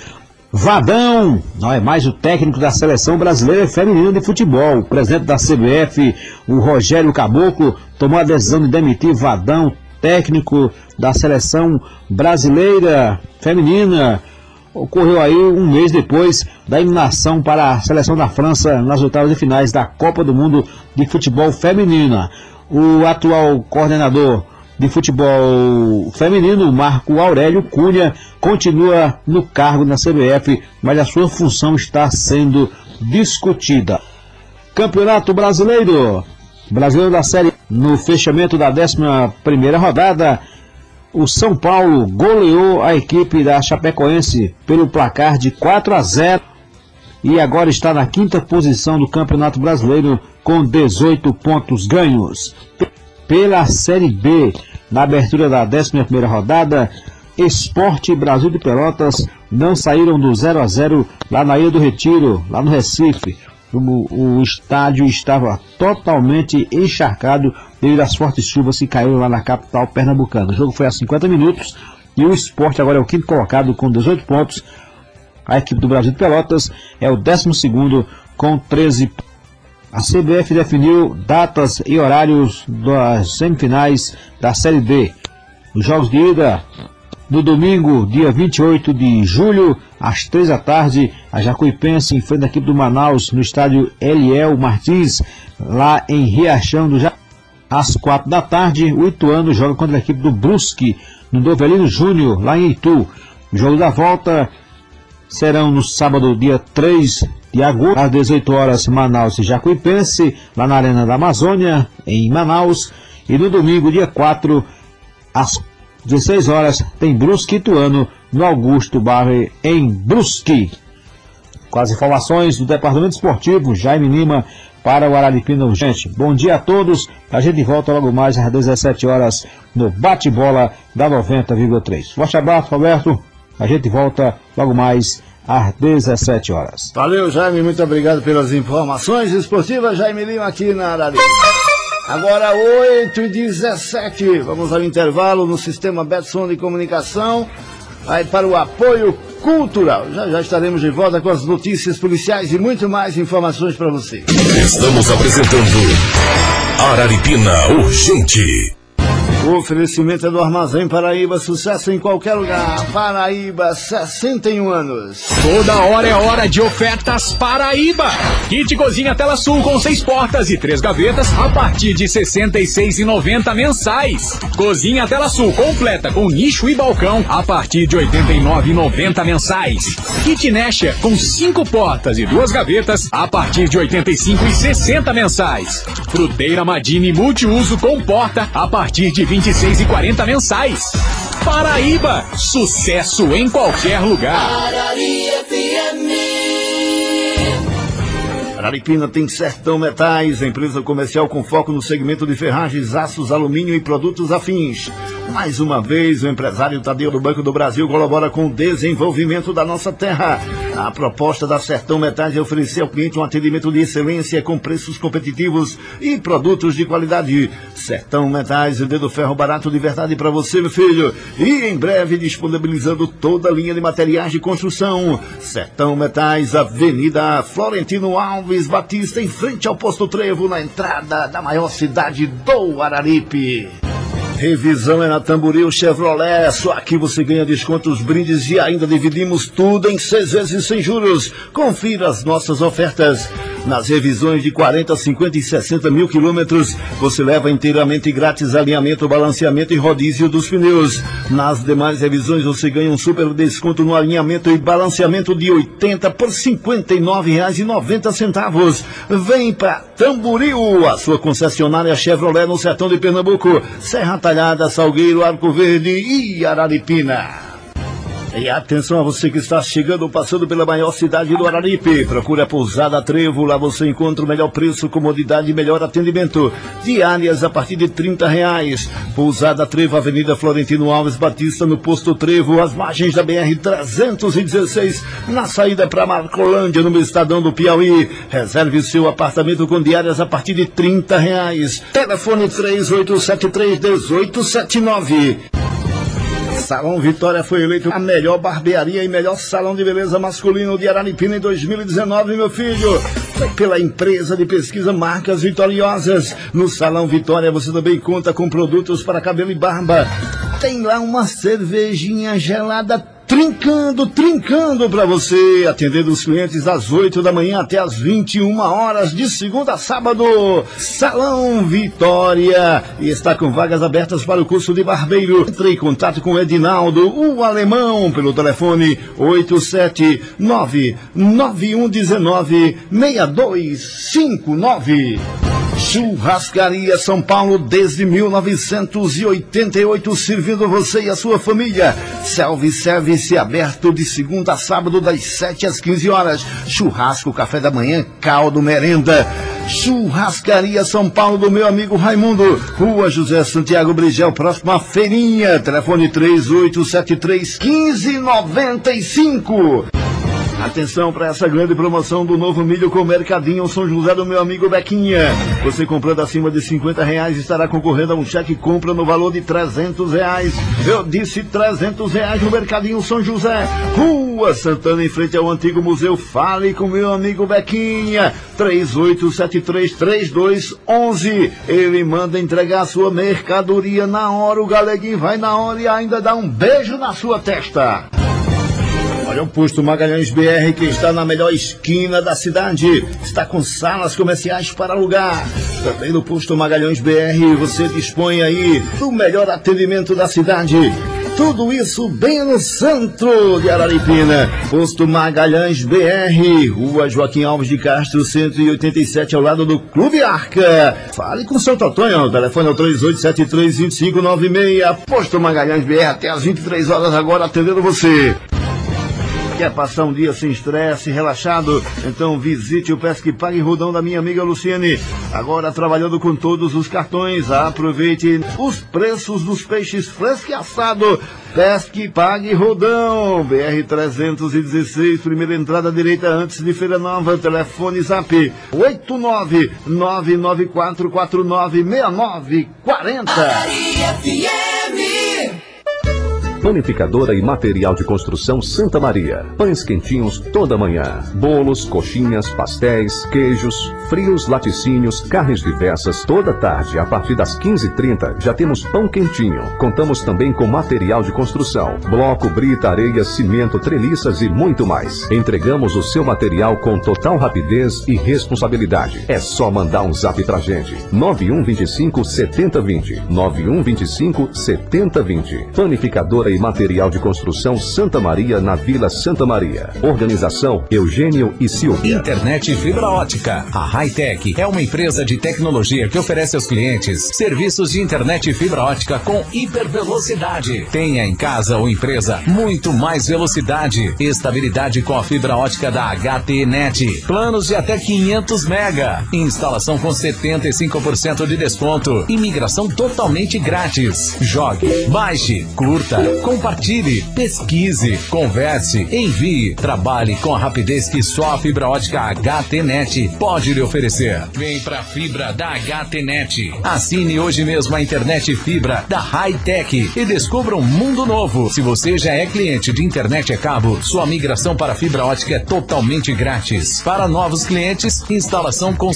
Vadão não é mais o técnico da Seleção Brasileira Feminina de Futebol. O presidente da CBF, o Rogério Caboclo, tomou a decisão de demitir Vadão, técnico da Seleção Brasileira Feminina. Ocorreu aí um mês depois da eliminação para a Seleção da França nas oitavas de finais da Copa do Mundo de Futebol Feminina. O atual coordenador de futebol feminino, Marco Aurélio Cunha, continua no cargo na CBF, mas a sua função está sendo discutida. Campeonato Brasileiro da Série, no fechamento da 11ª rodada, o São Paulo goleou a equipe da Chapecoense pelo placar de 4-0 e agora está na 5ª posição do Campeonato Brasileiro com 18 pontos ganhos. Pela Série B, na abertura da 11ª rodada, Sport e Brasil de Pelotas não saíram do 0-0 lá na Ilha do Retiro, lá no Recife. O estádio estava totalmente encharcado devido às fortes chuvas que caíram lá na capital pernambucana. O jogo foi a 50 minutos e o Sport agora é o 5º colocado com 18 pontos. A equipe do Brasil de Pelotas é o 12º com 13 pontos. A CBF definiu datas e horários das semifinais da Série D. Os jogos de ida, no domingo, dia 28 de julho, às 3 da tarde, a Jacuipense enfrenta a equipe do Manaus no estádio Eliel Martins, lá em Riachão do Jacuipense. Às 4 da tarde, o Ituano joga contra a equipe do Brusque, no Dovelino Júnior, lá em Itu. O jogo da volta serão no sábado, dia 3 de agosto, às 18 horas, Manaus e Jacuipense, lá na Arena da Amazônia, em Manaus. E no domingo, dia 4, às 16 horas, tem Brusque e Ituano, no Augusto Barre, em Brusque. Com as informações do Departamento Esportivo, Jaime Lima, para o Araripina Urgente. Bom dia a todos, a gente volta logo mais às 17 horas, no Bate-Bola da 90,3. Forte abraço, Roberto, a gente volta logo mais às 17 horas. Valeu, Jaime, muito obrigado pelas informações esportivas. Jaime Lima aqui na Arari. Agora 8h17, vamos ao intervalo no sistema Betson de comunicação, aí para o apoio cultural. Já estaremos de volta com as notícias policiais e muito mais informações para você. Estamos apresentando Araripina Urgente. O oferecimento é do Armazém Paraíba, sucesso em qualquer lugar. Paraíba, 61 anos. Toda hora é hora de ofertas Paraíba. Kit Cozinha Tela Sul com 6 portas e 3 gavetas a partir de R$ 66,90 mensais. Cozinha Tela Sul completa com nicho e balcão a partir de R$ 89,90 mensais. Kit Nesha com 5 portas e 2 gavetas a partir de R$ 85,60 mensais. Fruteira Madine multiuso com porta a partir de R$ 26,40 mensais. Paraíba, sucesso em qualquer lugar. Araripina tem Sertão Metais, empresa comercial com foco no segmento de ferragens, aços, alumínio e produtos afins. Mais uma vez, o empresário Tadeu do Banco do Brasil colabora com o desenvolvimento da nossa terra. A proposta da Sertão Metais é oferecer ao cliente um atendimento de excelência com preços competitivos e produtos de qualidade. Sertão Metais, vendendo ferro barato de verdade para você, meu filho. E em breve disponibilizando toda a linha de materiais de construção. Sertão Metais, Avenida Florentino Alves Batista, em frente ao Posto Trevo, na entrada da maior cidade do Araripe. Revisão é na Tamboril Chevrolet, só aqui você ganha descontos, brindes e ainda dividimos tudo em 6 vezes sem juros. Confira as nossas ofertas. Nas revisões de 40, 50 e 60 mil quilômetros, você leva inteiramente grátis alinhamento, balanceamento e rodízio dos pneus. Nas demais revisões você ganha um super desconto no alinhamento e balanceamento de 80 por R$ 59,90. Vem para Tamboril, a sua concessionária Chevrolet no sertão de Pernambuco, Serra Talhada, Salgueiro, Arco Verde e Araripina. E atenção a você que está chegando, passando pela maior cidade do Araripe. Procure a Pousada Trevo, lá você encontra o melhor preço, comodidade e melhor atendimento. Diárias a partir de R$30. Pousada Trevo, Avenida Florentino Alves Batista, no Posto Trevo, às margens da BR-316, na saída para Marcolândia, no Estadão do Piauí. Reserve seu apartamento com diárias a partir de R$30. Telefone 3873-1879. Salão Vitória foi eleito a melhor barbearia e melhor salão de beleza masculino de Araripina em 2019, meu filho. Foi pela empresa de pesquisa Marcas Vitoriosas. No Salão Vitória você também conta com produtos para cabelo e barba. Tem lá uma cervejinha gelada trincando para você, atendendo os clientes das 8 da manhã até as 21 horas, de segunda a sábado. Salão Vitória, e está com vagas abertas para o curso de barbeiro. Entre em contato com o Edinaldo, o alemão, pelo telefone 879-9119-6259. Churrascaria São Paulo desde 1988, servindo você e a sua família. Self-service aberto de segunda a sábado das 7 às 15 horas. Churrasco, café da manhã, caldo, merenda. Churrascaria São Paulo do meu amigo Raimundo, Rua José Santiago Brigel, próximo à feirinha. Telefone 3873-1595. Atenção para essa grande promoção do novo milho com Mercadinho São José do meu amigo Bequinha. Você comprando acima de R$50 estará concorrendo a um cheque compra no valor de R$300. Eu disse R$300 no Mercadinho São José, Rua Santana, em frente ao antigo museu. Fale com meu amigo Bequinha, 3873-3211. Ele manda entregar a sua mercadoria na hora. O Galeguinho vai na hora e ainda dá um beijo na sua testa. Olha o Posto Magalhães BR, que está na melhor esquina da cidade. Está com salas comerciais para alugar. Também no Posto Magalhães BR você dispõe aí do melhor atendimento da cidade. Tudo isso bem no centro de Araripina. Posto Magalhães BR, Rua Joaquim Alves de Castro, 187, ao lado do Clube Arca. Fale com o seu Totonho, o telefone é o 3873-2596. Posto Magalhães BR até às 23 horas agora, atendendo você. Quer passar um dia sem estresse, relaxado? Então visite o Pesque Pague Rodão da minha amiga Luciane. Agora trabalhando com todos os cartões. Aproveite os preços dos peixes fresco e assado. Pesque Pague Rodão, BR-316, primeira entrada direita antes de Feira Nova. Telefone Zap 89994496940. Panificadora e material de construção Santa Maria. Pães quentinhos toda manhã. Bolos, coxinhas, pastéis, queijos, frios, laticínios, carnes diversas toda tarde. A partir das 15h30 já temos pão quentinho. Contamos também com material de construção. Bloco, brita, areia, cimento, treliças e muito mais. Entregamos o seu material com total rapidez e responsabilidade. É só mandar um zap pra gente. 9125-7020. 9125-7020. Panificadora e e material de construção Santa Maria, na Vila Santa Maria. Organização Eugênio e Silvia. Internet fibra ótica. A Hightech é uma empresa de tecnologia que oferece aos clientes serviços de internet fibra ótica com hipervelocidade. Tenha em casa ou empresa muito mais velocidade. Estabilidade com a fibra ótica da HT-Net. Planos de até 500 mega. Instalação com 75% de desconto. Imigração totalmente grátis. Jogue, baixe, curta, compartilhe, pesquise, converse, envie, trabalhe com a rapidez que só a fibra ótica HT-Net pode lhe oferecer. Vem pra fibra da HT-Net. Assine hoje mesmo a internet fibra da Hightech e descubra um mundo novo. Se você já é cliente de internet a cabo, sua migração para fibra ótica é totalmente grátis. Para novos clientes, instalação com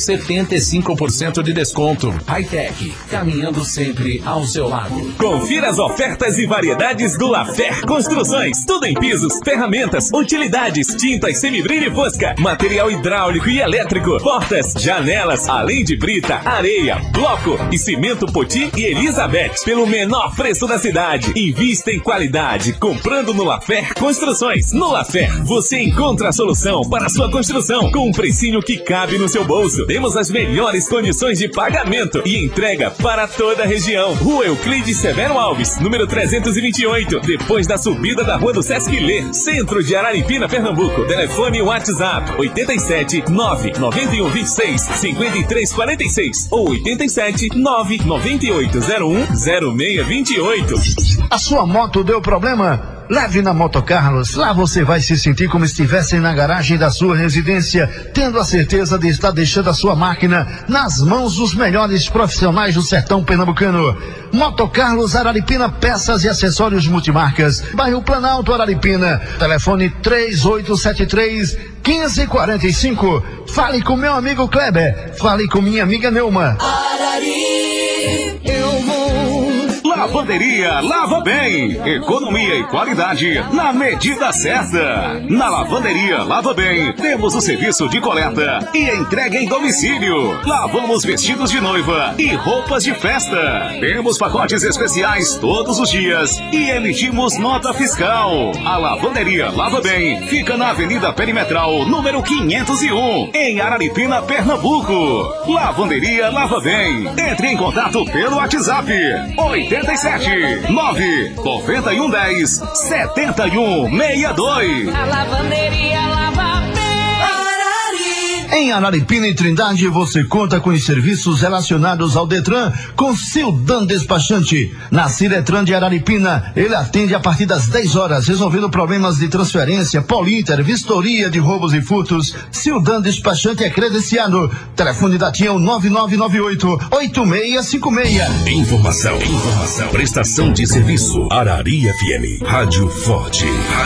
75% de desconto. Hightech, caminhando sempre ao seu lado. Confira as ofertas e variedades do Lafer Construções. Tudo em pisos, ferramentas, utilidades, tintas, semibrilho e fosca, material hidráulico e elétrico, portas, janelas, além de brita, areia, bloco e cimento Poti e Elizabeth, pelo menor preço da cidade. Invista em qualidade, comprando no Lafer Construções. No Lafer, você encontra a solução para a sua construção, com um precinho que cabe no seu bolso. Temos as melhores condições de pagamento e entrega para toda a região. Rua Euclides Severo Alves, número 328, depois da subida da Rua do Sesc Lê, centro de Araripina, Pernambuco. Telefone WhatsApp 87 991 26 53 46 ou 87 998 01 0628. A sua moto deu problema? Leve na Moto Carlos. Lá você vai se sentir como se estivesse na garagem da sua residência, tendo a certeza de estar deixando a sua máquina nas mãos dos melhores profissionais do sertão pernambucano. Moto Carlos Araripina, peças e acessórios multimarcas. Bairro Planalto, Araripina. Telefone 3873-1545. Fale com meu amigo Kleber. Fale com minha amiga Neuma. Arari, eu vou. Lavanderia Lava Bem. Economia e qualidade na medida certa. Na Lavanderia Lava Bem, temos o serviço de coleta e entrega em domicílio. Lavamos vestidos de noiva e roupas de festa. Temos pacotes especiais todos os dias e emitimos nota fiscal. A Lavanderia Lava Bem fica na Avenida Perimetral, número 501, em Araripina, Pernambuco. Lavanderia Lava Bem. Entre em contato pelo WhatsApp 87 9 91 10 71 62. A Lavanderia Lava Bem. Em Araripina e Trindade você conta com os serviços relacionados ao Detran com Sildan Despachante. Na Ciretran de Araripina, ele atende a partir das 10 horas, resolvendo problemas de transferência, Polinter, vistoria de roubos e furtos. Sildan Despachante é credenciado. Telefone da TIA 9998-8656. Informação, prestação de serviço. Arari FM, Rádio Forte.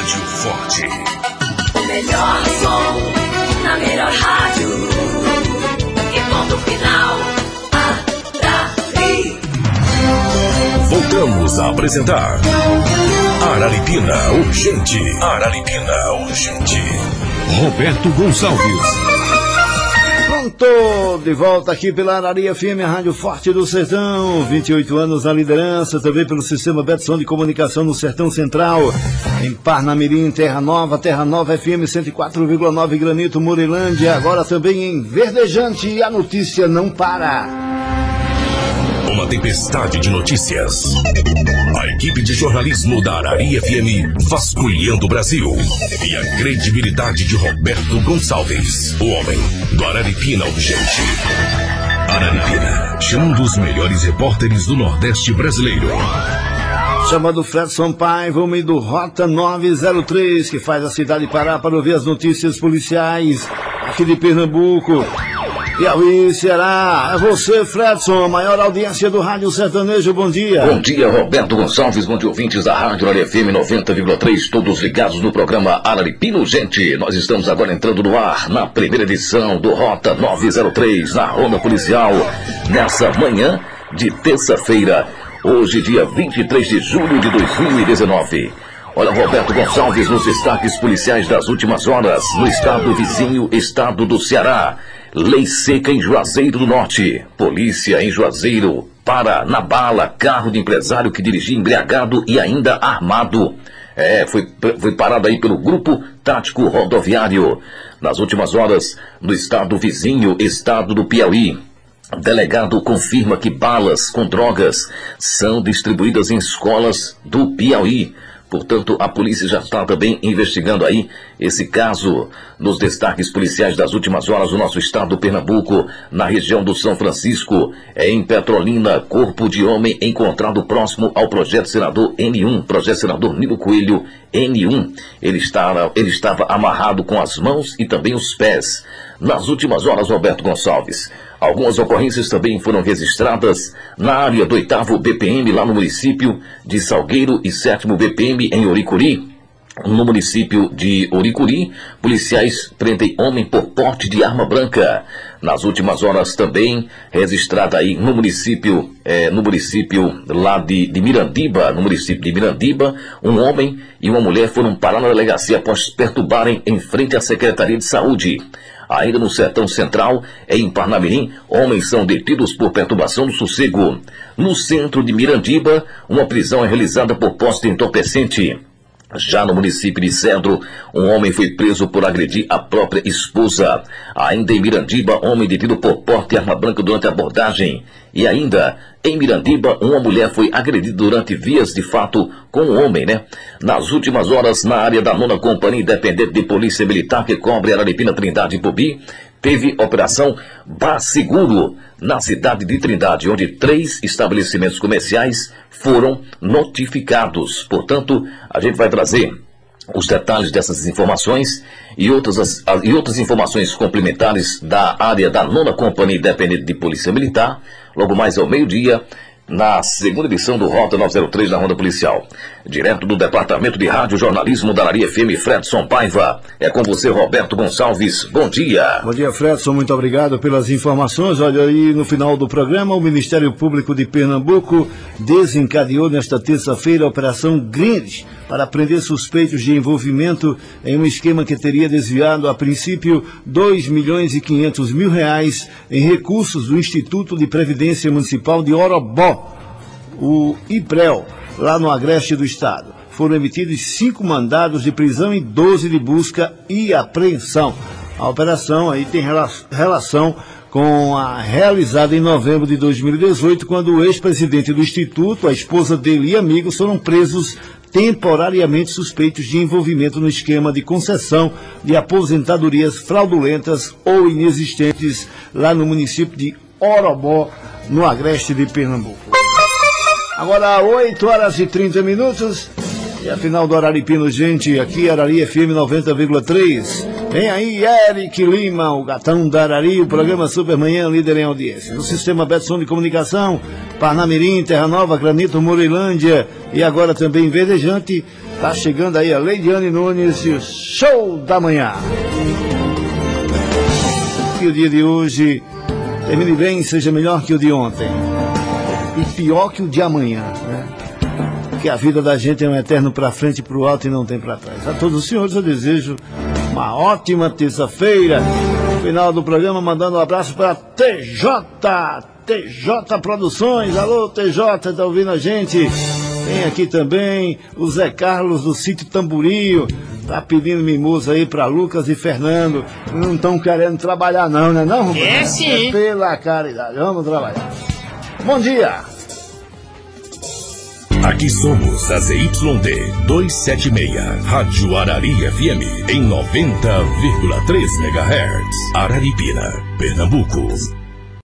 O melhor som na melhor rádio. E ponto final. Arari. Voltamos a apresentar Araripina Urgente. Roberto Gonçalves. Pronto, de volta aqui pela Arari FM, a Rádio Forte do Sertão. 28 anos na liderança, também pelo sistema Betson de comunicação no Sertão Central. Em Parnamirim, Terra Nova FM 104,9 Granito, Murilândia. Agora também em Verdejante, e a notícia não para. Uma tempestade de notícias. A equipe de jornalismo da Arari FM vasculhando o Brasil. E a credibilidade de Roberto Gonçalves, o homem do Araripina Urgente. Araripina, um dos melhores repórteres do Nordeste brasileiro. Chamado Fredson Paiva, homem do Rota 903, que faz a cidade parar para ouvir as notícias policiais aqui de Pernambuco. Piauí, Ceará, é você, Fredson, a maior audiência do Rádio Sertanejo, bom dia. Bom dia, Roberto Gonçalves, bom dia, ouvintes da Rádio Arari FM 90,3, todos ligados no programa Araripina Urgente. Nós estamos agora entrando no ar, na primeira edição do Rota 903, na Ronda Policial, nessa manhã de terça-feira, hoje dia 23 de julho de 2019. Olha, Roberto Gonçalves nos destaques policiais das últimas horas. No estado vizinho, estado do Ceará. Lei seca em Juazeiro do Norte. Polícia em Juazeiro para na bala carro de empresário que dirigia embriagado e ainda armado. Foi parado aí pelo Grupo Tático Rodoviário. Nas últimas horas, no estado vizinho, estado do Piauí. Delegado confirma que balas com drogas são distribuídas em escolas do Piauí. Portanto, a polícia já está também investigando aí esse caso. Nos destaques policiais das últimas horas do nosso estado do Pernambuco, na região do São Francisco, em Petrolina, corpo de homem encontrado próximo ao projeto senador N1, projeto senador Nilo Coelho N1. Ele estava amarrado com as mãos e também os pés. Nas últimas horas, Roberto Gonçalves, algumas ocorrências também foram registradas na área do 8º BPM, lá no município de Salgueiro, e 7º BPM em Oricuri. No município de Oricuri, policiais prendem homem por porte de arma branca. Nas últimas horas também registrada aí no município lá de Mirandiba, no município de Mirandiba, um homem e uma mulher foram parar na delegacia após perturbarem em frente à Secretaria de Saúde. Ainda no Sertão Central, em Parnamirim, homens são detidos por perturbação do sossego. No centro de Mirandiba, uma prisão é realizada por posse de entorpecente. Já no município de Cedro, um homem foi preso por agredir a própria esposa. Ainda em Mirandiba, homem detido por porte de arma branca durante a abordagem. E ainda, em Mirandiba, uma mulher foi agredida durante vias de fato com um homem, Nas últimas horas, na área da 9ª Companhia Independente de Polícia Militar, que cobre Araripina, Trindade e Pobi, teve operação Bar Seguro, na cidade de Trindade, onde 3 estabelecimentos comerciais foram notificados. Portanto, a gente vai trazer os detalhes dessas informações e outras informações complementares da área da 9ª Companhia Independente de Polícia Militar, logo mais ao meio-dia, na segunda edição do Rota 903 na Ronda Policial. Direto do Departamento de Rádio Jornalismo da Araria FM, Fredson Paiva. É com você, Roberto Gonçalves. Bom dia. Bom dia, Fredson. Muito obrigado pelas informações. Olha aí, no final do programa, o Ministério Público de Pernambuco desencadeou nesta terça-feira a Operação Grindes para prender suspeitos de envolvimento em um esquema que teria desviado, a princípio, R$2.500.000 em recursos do Instituto de Previdência Municipal de Orobó, o IPREL, lá no agreste do estado. Foram emitidos 5 mandados de prisão e 12 de busca e apreensão. A operação aí tem relação com a realizada em novembro de 2018, quando o ex-presidente do Instituto, a esposa dele e amigos foram presos temporariamente suspeitos de envolvimento no esquema de concessão de aposentadorias fraudulentas ou inexistentes lá no município de Orobó, no agreste de Pernambuco. Agora, 8h30, e a final do Araripino, gente, aqui Araria FM 90,3. Vem aí Eric Lima, o gatão da Arari, o programa Supermanhã, líder em audiência. No sistema Betson de Comunicação, Parnamirim, Terra Nova, Granito, Moreilândia e agora também Verdejante, tá chegando aí a Leidiane Nunes e o Show da Manhã. Que o dia de hoje termine bem, seja melhor que o de ontem. E pior que o de amanhã, Porque a vida da gente é um eterno pra frente e pro alto e não tem pra trás. A todos os senhores eu desejo uma ótima terça-feira. Final do programa, mandando um abraço para TJ Produções. Alô, TJ, tá ouvindo a gente? Tem aqui também o Zé Carlos do Sítio Tamburio. Tá pedindo mimosa aí para Lucas e Fernando. Não estão querendo trabalhar não, né não? É sim. É pela caridade, vamos trabalhar. Bom dia. Aqui somos a ZYD 276, Rádio Arari FM, em 90,3 MHz. Araripina, Pernambuco.